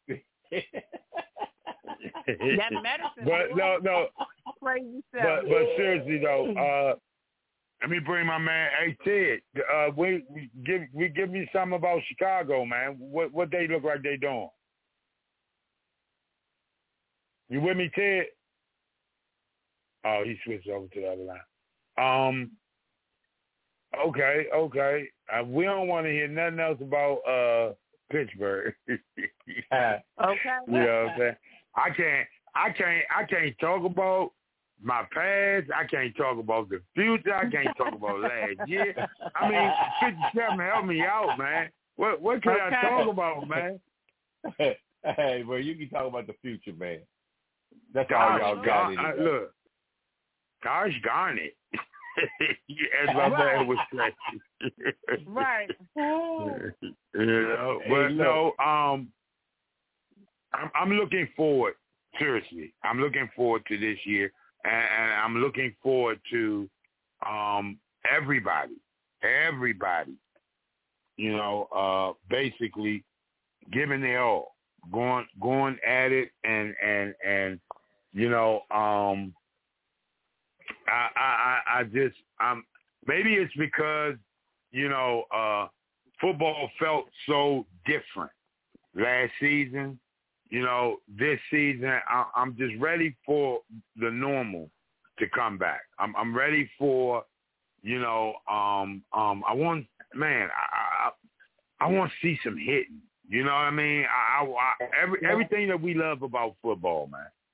That medicine. But no, no. Crazy But stuff. but seriously though, uh, let me bring my man. Hey Ted, uh, we, we give we give me something about Chicago, man. What what they look like they doing? You with me, Ted? Oh, he switched over to the other line. Um. Okay, okay. Uh, we don't want to hear nothing else about uh Pittsburgh. Okay. You know what I'm saying? I can't, I can't, I can't talk about my past. I can't talk about the future. I can't talk about last year. I mean, fifty-seven, help me out, man. What, what can Okay. I talk about, man? Hey, well, you can talk about the future, man. That's Gosh, all y'all got. I, in it. look, gosh darn it. As my man would say. Right. You know, Hey, but look. no, um, I'm, I'm looking forward. Seriously, I'm looking forward to this year, and, and I'm looking forward to um, everybody, everybody. You know, uh, basically giving their all, going, going at it, and and and you know, um, I, I, I, I just, um, maybe it's because you know, uh, football felt so different last season. You know, this season, I, I'm just ready for the normal to come back. I'm, I'm ready for, you know, um, um, I want, man, I, I, I want to see some hitting. You know what I mean? I, I, I, every, everything that we love about football,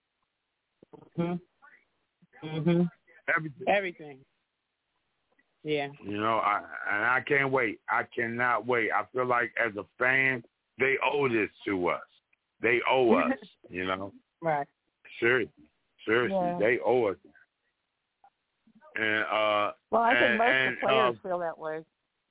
man. Mhm. Mhm. Everything. Everything. Yeah. You know, I, and I can't wait. I cannot wait. I feel like as a fan, they owe this to us. They owe us, you know. Right. Seriously. Seriously. Yeah. They owe us. And uh Well, I think and, most and, of the players uh, feel that way.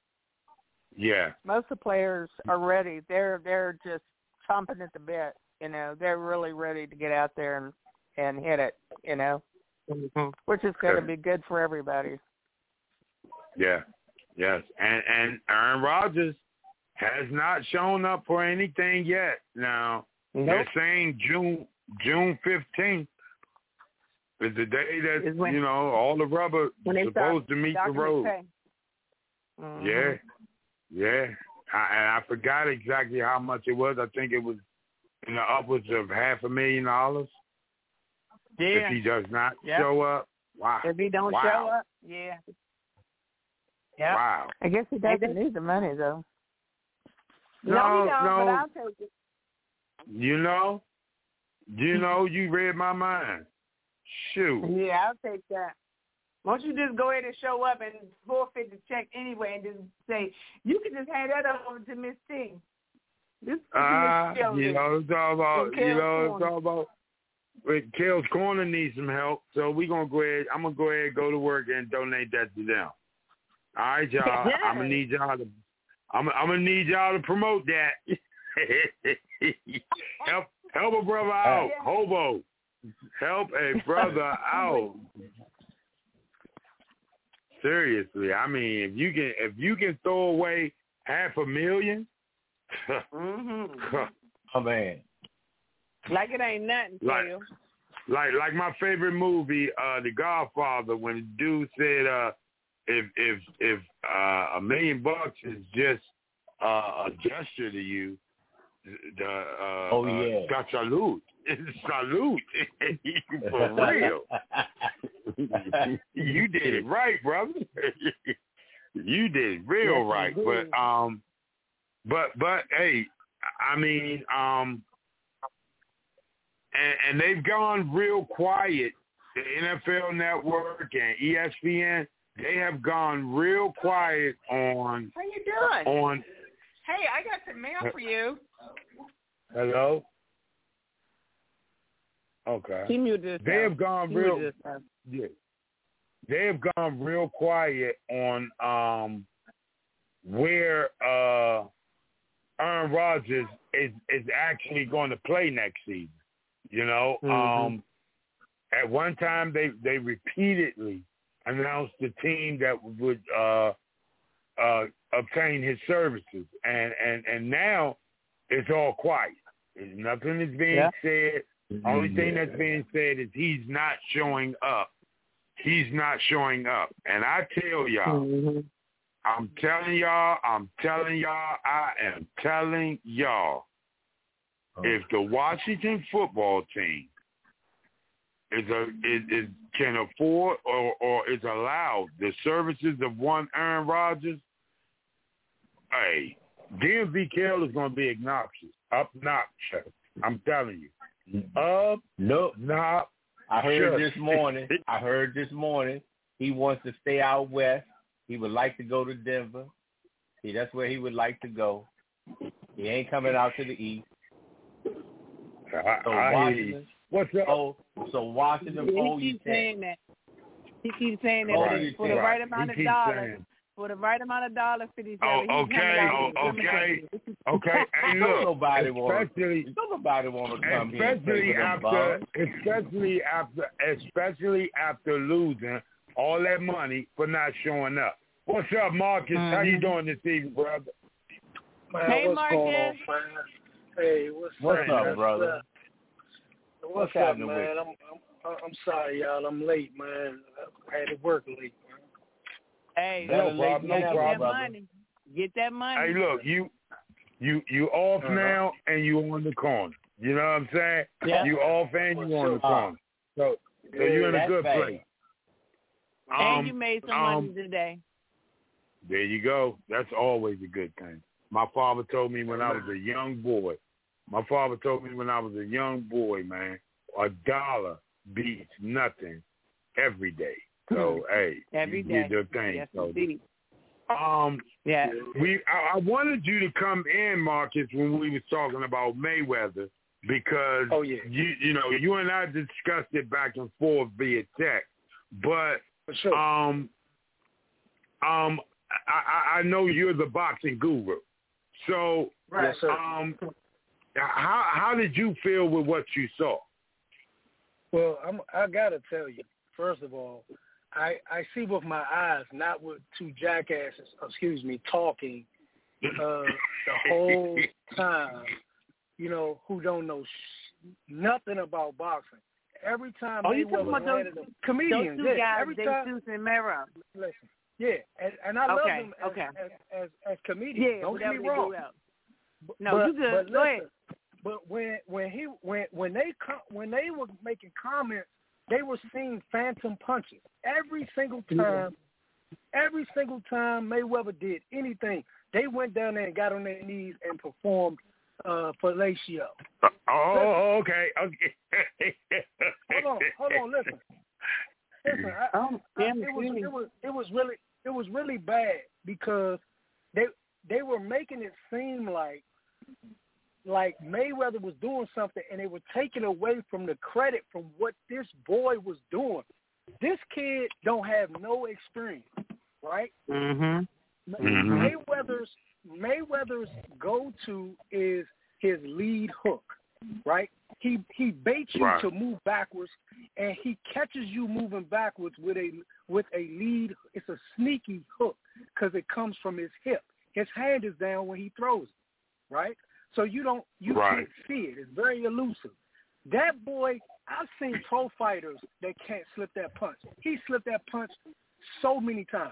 yeah. Most of the players are ready. They're they're just chomping at the bit. You know, they're really ready to get out there and and hit it. You know, Mhm. which is going to Yeah. be good for everybody. Yeah. Yes. And and Aaron Rodgers has not shown up for anything yet. Now Nope. they're saying June June fifteenth is the day that Is when- you know all the rubber When they supposed start to meet the docking his road. pay. Mhm. Yeah, yeah. I, and I forgot exactly how much it was. I think it was in the upwards of half a million dollars. Yeah. If he does not Yeah. show up, wow. If he don't wow. show up, yeah. Yeah. Wow. I guess he doesn't need the money though. No, No, he don't, no. but I'll take it. You know, you know, you read my mind. Shoot. Yeah, I'll take that. Why don't you just go ahead and show up and forfeit the check anyway and just say, you can just hand that over to Miss T. This Ah, is Miss you know, it's all about, From you know, Kel's it's all about. Wait, Kale's Corner needs some help, so we gonna go ahead. I'm gonna go ahead and go to work and donate that to them. All right, y'all. Yeah. I'm gonna need y'all to. I'm, I'm gonna need y'all to promote that. help, help a brother out, Yeah. hobo. Help a brother out. Seriously, I mean, if you can, if you can throw away half a million. Mm-hmm. Oh man, like it ain't nothing. Like, Phil. like, like my favorite movie, uh, The Godfather, when the dude said, uh, if if if uh, a million bucks is just uh, a gesture to you, the uh, oh yeah, uh, salute, salute for real. You did it right, brother. You did it real yes, right. But um, but but hey, I mean um, and, and they've gone real quiet. The N F L Network and E S P N, they have gone real quiet on. How you doing? On. Hey, I got some mail for you. Hello. Okay. He muted They have gone he real. Yeah. They have gone real quiet on um where uh Aaron Rodgers is is actually going to play next season. You know, mm-hmm. um, at one time they they repeatedly announced the team that would uh, uh, obtain his services, and, and, and now it's all quiet. Nothing is being yeah. said. The only thing that's being said is he's not showing up. He's not showing up, and I tell y'all, mm-hmm. I'm telling y'all, I'm telling y'all, I am telling y'all, oh. if the Washington football team is a is, is can afford or, or is allowed the services of one Aaron Rodgers, hey, D M V Kell is going to be obnoxious, obnoxious. I'm telling you, up, no, not. I heard this morning. I heard this morning he wants to stay out west. He would like to go to Denver. See, that's where he would like to go. He ain't coming out to the east. I, so I Washington. What's up? Oh, so Washington. He oh, keeps saying that. He keeps saying that oh, for, for the right, right amount he of dollars. Saying. For the right amount of dollars, fifty-seven. Oh, okay, oh, okay, okay. Hey, look, nobody wants. Especially, nobody want to come especially here. after, especially after, especially after losing all that money for not showing up. What's up, Marcus? Mm-hmm. How you doing this evening, brother? Man, hey, what's Marcus. going on, man? Hey, what's, what's up, man? brother? What's, what's up, happening man? with you? I'm, I'm I'm sorry, y'all. I'm late, man. I had to work late. Hey, no problem, no get problem. that money. Get that money. Hey, look, you, you, you off uh-huh. now, and you on the corner. You know what I'm saying? Yeah. You off and you on the corner. So, so yeah, you're in a good bad. place. And um, you made some um, money today. There you go. That's always a good thing. My father told me when I was a young boy. My father told me when I was a young boy, man, a dollar beats nothing every day. So hey, every you day. did your thing. Yes, so, indeed. um, yeah. We I, I wanted you to come in, Marcus, when we was talking about Mayweather because oh, yeah. you you know you and I discussed it back and forth via text, but For sure. um um I, I know you're the boxing guru, so right. yes, um how how did you feel with what you saw? Well, I'm, I gotta tell you. First of all, I, I see with my eyes, not with two jackasses, excuse me, talking uh, the whole time, you know, who don't know sh- nothing about boxing. Every time oh, they you talking about those comedians, those two yeah, guys, every they time, Seuss and Mero. Listen, yeah, and, and I love okay, them as, okay. as, as, as comedians. Yeah, don't get me wrong. No, but, you good. But Go listen, ahead. But when when he when when they when they were making comments, they were seeing phantom punches every single time. Every single time Mayweather did anything, they went down there and got on their knees and performed uh, fellatio. Uh, oh, okay, okay. hold on, hold on, listen. Listen, I, oh, I, it was it was it was really it was really bad because they they were making it seem like like Mayweather was doing something and they were taking away from the credit from what this boy was doing. This kid don't have no experience, right? Mm-hmm. mm-hmm. Mayweather's Mayweather's go-to is his lead hook, right? He he baits you right. to move backwards, and he catches you moving backwards with a with a lead. It's a sneaky hook because it comes from his hip. his hand is down when he throws it, right? So you don't, you right. can't see it. It's very elusive. That boy, I've seen pro fighters that can't slip that punch. He slipped that punch so many times.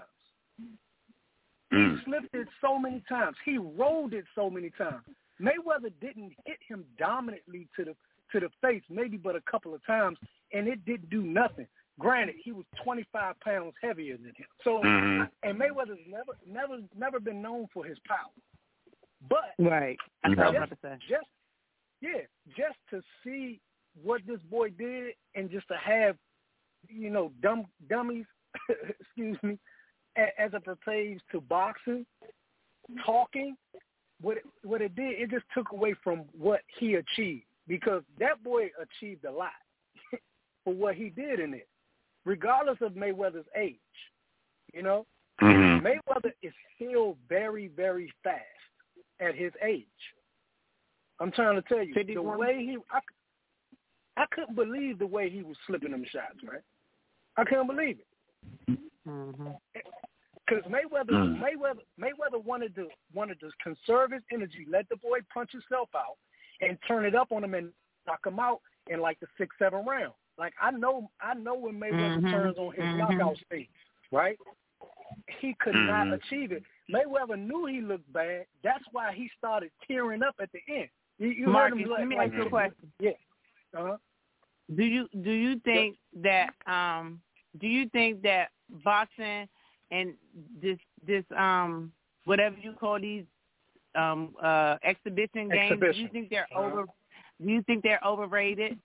Mm. He slipped it so many times. He rolled it so many times. Mayweather didn't hit him dominantly to the to the face, maybe but a couple of times, and it didn't do nothing. Granted, he was twenty-five pounds heavier than him. So, mm-hmm. and Mayweather's never, never, never been known for his power. But right, I just, was about to say. just yeah, just to see what this boy did, and just to have, you know, dumb dummies, excuse me, as it pertains to boxing, talking, what it, what it did, it just took away from what he achieved, because that boy achieved a lot for what he did in it, regardless of Mayweather's age. You know, mm-hmm. Mayweather is still very, very fast at his age. I'm trying to tell you, fifty-one. The way he, I, I couldn't believe the way he was slipping them shots, man. I couldn't believe it. Mm-hmm. Because Mayweather, mm. Mayweather, Mayweather wanted to wanted to conserve his energy, let the boy punch himself out, and turn it up on him and knock him out in like the sixth, seventh round. Like I know, I know when Mayweather mm-hmm. turns on his mm-hmm. knockout speed, right? He could mm-hmm. not achieve it. Mayweather knew he looked bad. That's why he started tearing up at the end. You, you Marcus, heard him like, let me like, ask you a question. Yeah. Uh-huh. Do you do you think that um do you think that boxing and this this um whatever you call these um uh exhibition games, Exhibition. do you think they're uh-huh. over do you think they're overrated?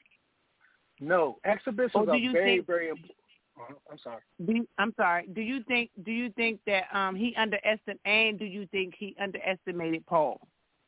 No, exhibitions Or do are you very, think, very important. Uh-huh. I'm sorry. Do you, I'm sorry. Do you think do you think that um he underestimated and do you think he underestimated Paul?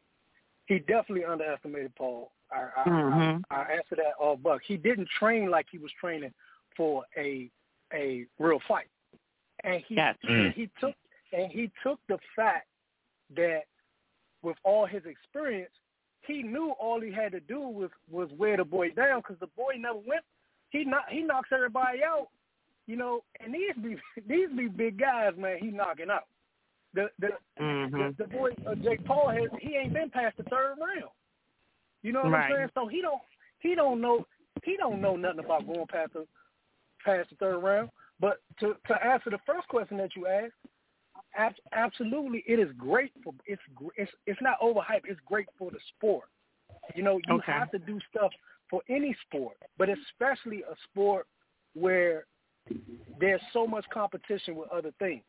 He definitely underestimated Paul. I, I, mm-hmm. I, I answer that all buck. He didn't train like he was training for a a real fight, and he Gotcha. and he took and he took the fact that with all his experience, he knew all he had to do was was wear the boy down, because the boy never went. He knock, he knocks everybody out, you know. And these be these be big guys, man. He knocking out. The the mm-hmm. the, the boy uh, Jake Paul has he ain't been past the third round. You know what right. I'm saying? So he don't he don't know he don't know nothing about going past the past the third round. But to to answer the first question that you asked, ab- absolutely, it is great for it's it's it's not overhyped. It's great for the sport. You know, you okay. have to do stuff for any sport, but especially a sport where there's so much competition with other things.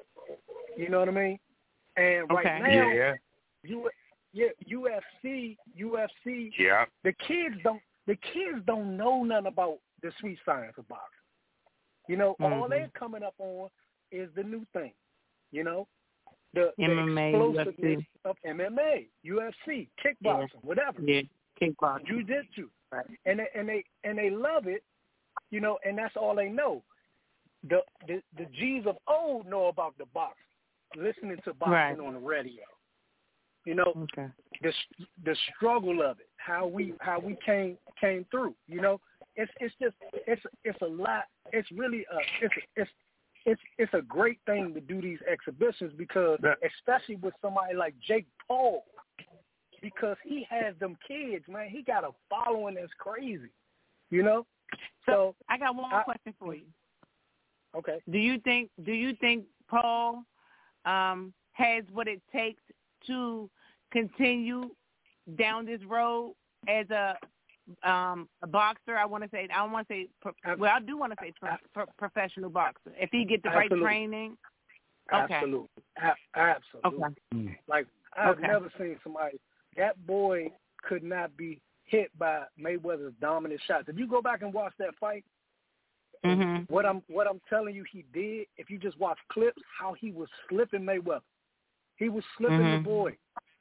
You know what I mean? And right okay. now, yeah. you yeah, U F C, U F C. Yeah. The kids don't. The kids don't know nothing about the sweet science of boxing. You know, mm-hmm. all they're coming up on is the new thing. You know, the, M M A, the explosiveness U F C. of M M A, U F C, kickboxing, yeah. whatever. Yeah, kickboxing, jiu-jitsu, right. and they, and they and they love it. You know, and that's all they know. The the the G's of old know about the boxing, listening to boxing right. on the radio. You know, okay. the the struggle of it, how we how we came came through. You know, it's it's just it's it's a lot. It's really a it's it's it's it's a great thing to do these exhibitions, because especially with somebody like Jake Paul, because he has them kids, man. He got a following that's crazy. You know. So, so I got one more I, question for you. Okay. Do you think Do you think Paul um, has what it takes to continue down this road as a um, a boxer? I want to say I don't want to say well I do want to say pro, pro, professional boxer. If he get the Absolutely. right training, okay. Absolutely, A- absolutely. Okay. Like I've okay. never seen somebody. That boy could not be hit by Mayweather's dominant shots. If you go back and watch that fight, mm-hmm. what I'm what I'm telling you, he did. If you just watch clips, how he was slipping Mayweather, he was slipping mm-hmm. the boy.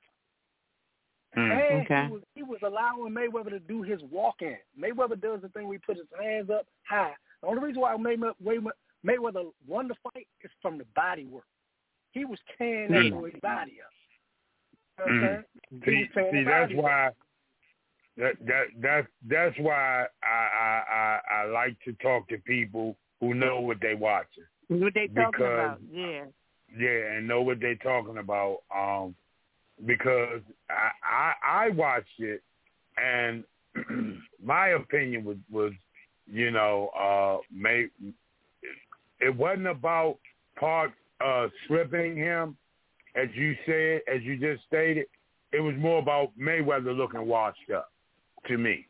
Mm. And okay. he was he was allowing Mayweather to do his walk in. Mayweather does the thing where he puts his hands up high. The only reason why Mayweather, Mayweather won the fight is from the body work. He was tearing that mm. boy's body up. You know what I'm Mm. saying? See, see that's why that that that's that's why I, I I I like to talk to people who know what they watching. What they talking because, about? Yeah. Yeah, and know what they're talking about. Um, because I, I I watched it, and my opinion was was you know uh, may, it wasn't about Park uh, slipping him, as you said, as you just stated. It was more about Mayweather looking washed up to me.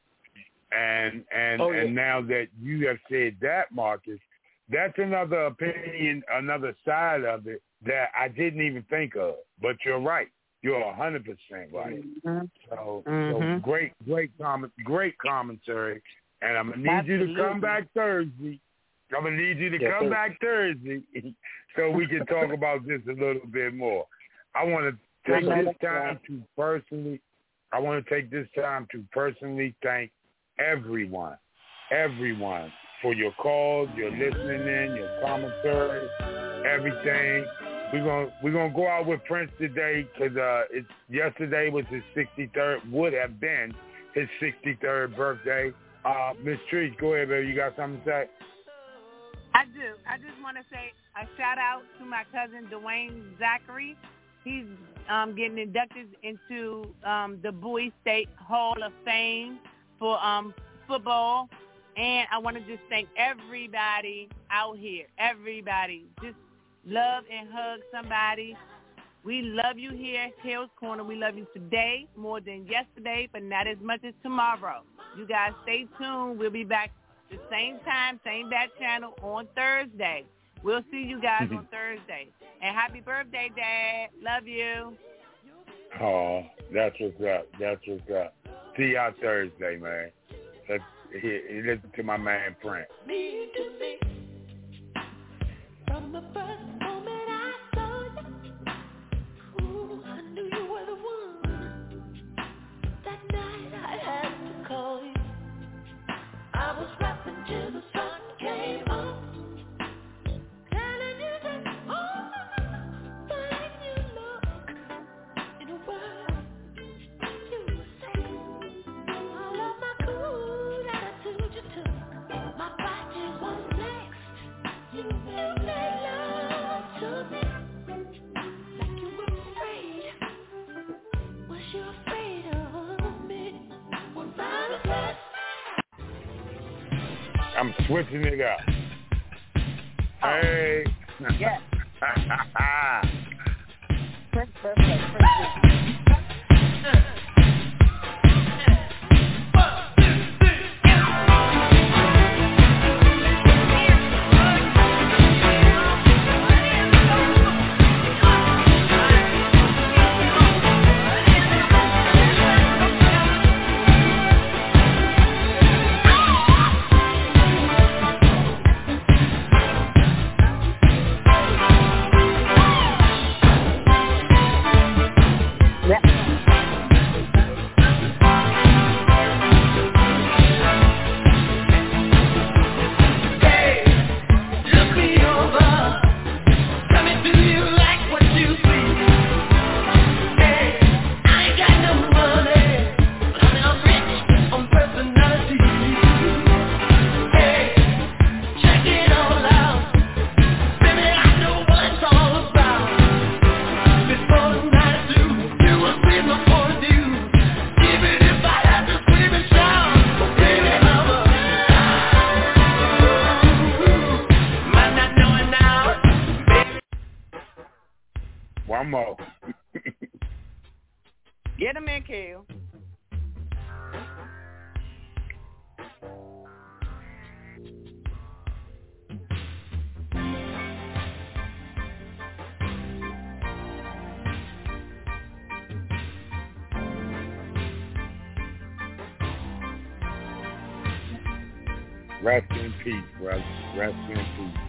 And and oh, yeah. and now that you have said that, Marcus, that's another opinion, another side of it that I didn't even think of. But you're right. You're a hundred percent right. Mm-hmm. So, mm-hmm. so great, great comment, great commentary. And I'm gonna need Absolutely. you to come back Thursday. I'm gonna need you to yes, come sir. back Thursday so we can talk about this a little bit more. I want to take this time to personally. I want to take this time to personally thank everyone, everyone for your calls, your listening in, your commentary, everything. We're gonna we're gonna go out with Prince today because uh, it's yesterday was his sixty-third, would have been his sixty-third birthday. Uh, Miss Treese, go ahead, baby. You got something to say? I do. I just want to say a shout out to my cousin Dwayne Zachary. He's um, getting inducted into um, the Bowie State Hall of Fame for um, football. And I want to just thank everybody out here, everybody. Just love and hug somebody. We love you here at Kale's Corner. We love you today more than yesterday, but not as much as tomorrow. You guys stay tuned. We'll be back the same time, same bat channel on Thursday. We'll see you guys on Thursday. And happy birthday, Dad. Love you. Oh, that's what's up. That's what's up. See y'all Thursday, man. Let's hear, listen to my man, Prince. Me to me. From the first moment I saw you, ooh, I knew you were the one. That night I had to call you. I was rapping till the sun came up. Telling you that all the way you look in a word you say. I love my cool attitude you took. My body was next. You made love to me like you were afraid. Was you afraid of me? Was I afraid? I'm switching it up. Oh. Hey. Yes. Prince birthday, Prince. One more. Get him in, Kale. Rest in peace, brother. Rest in peace.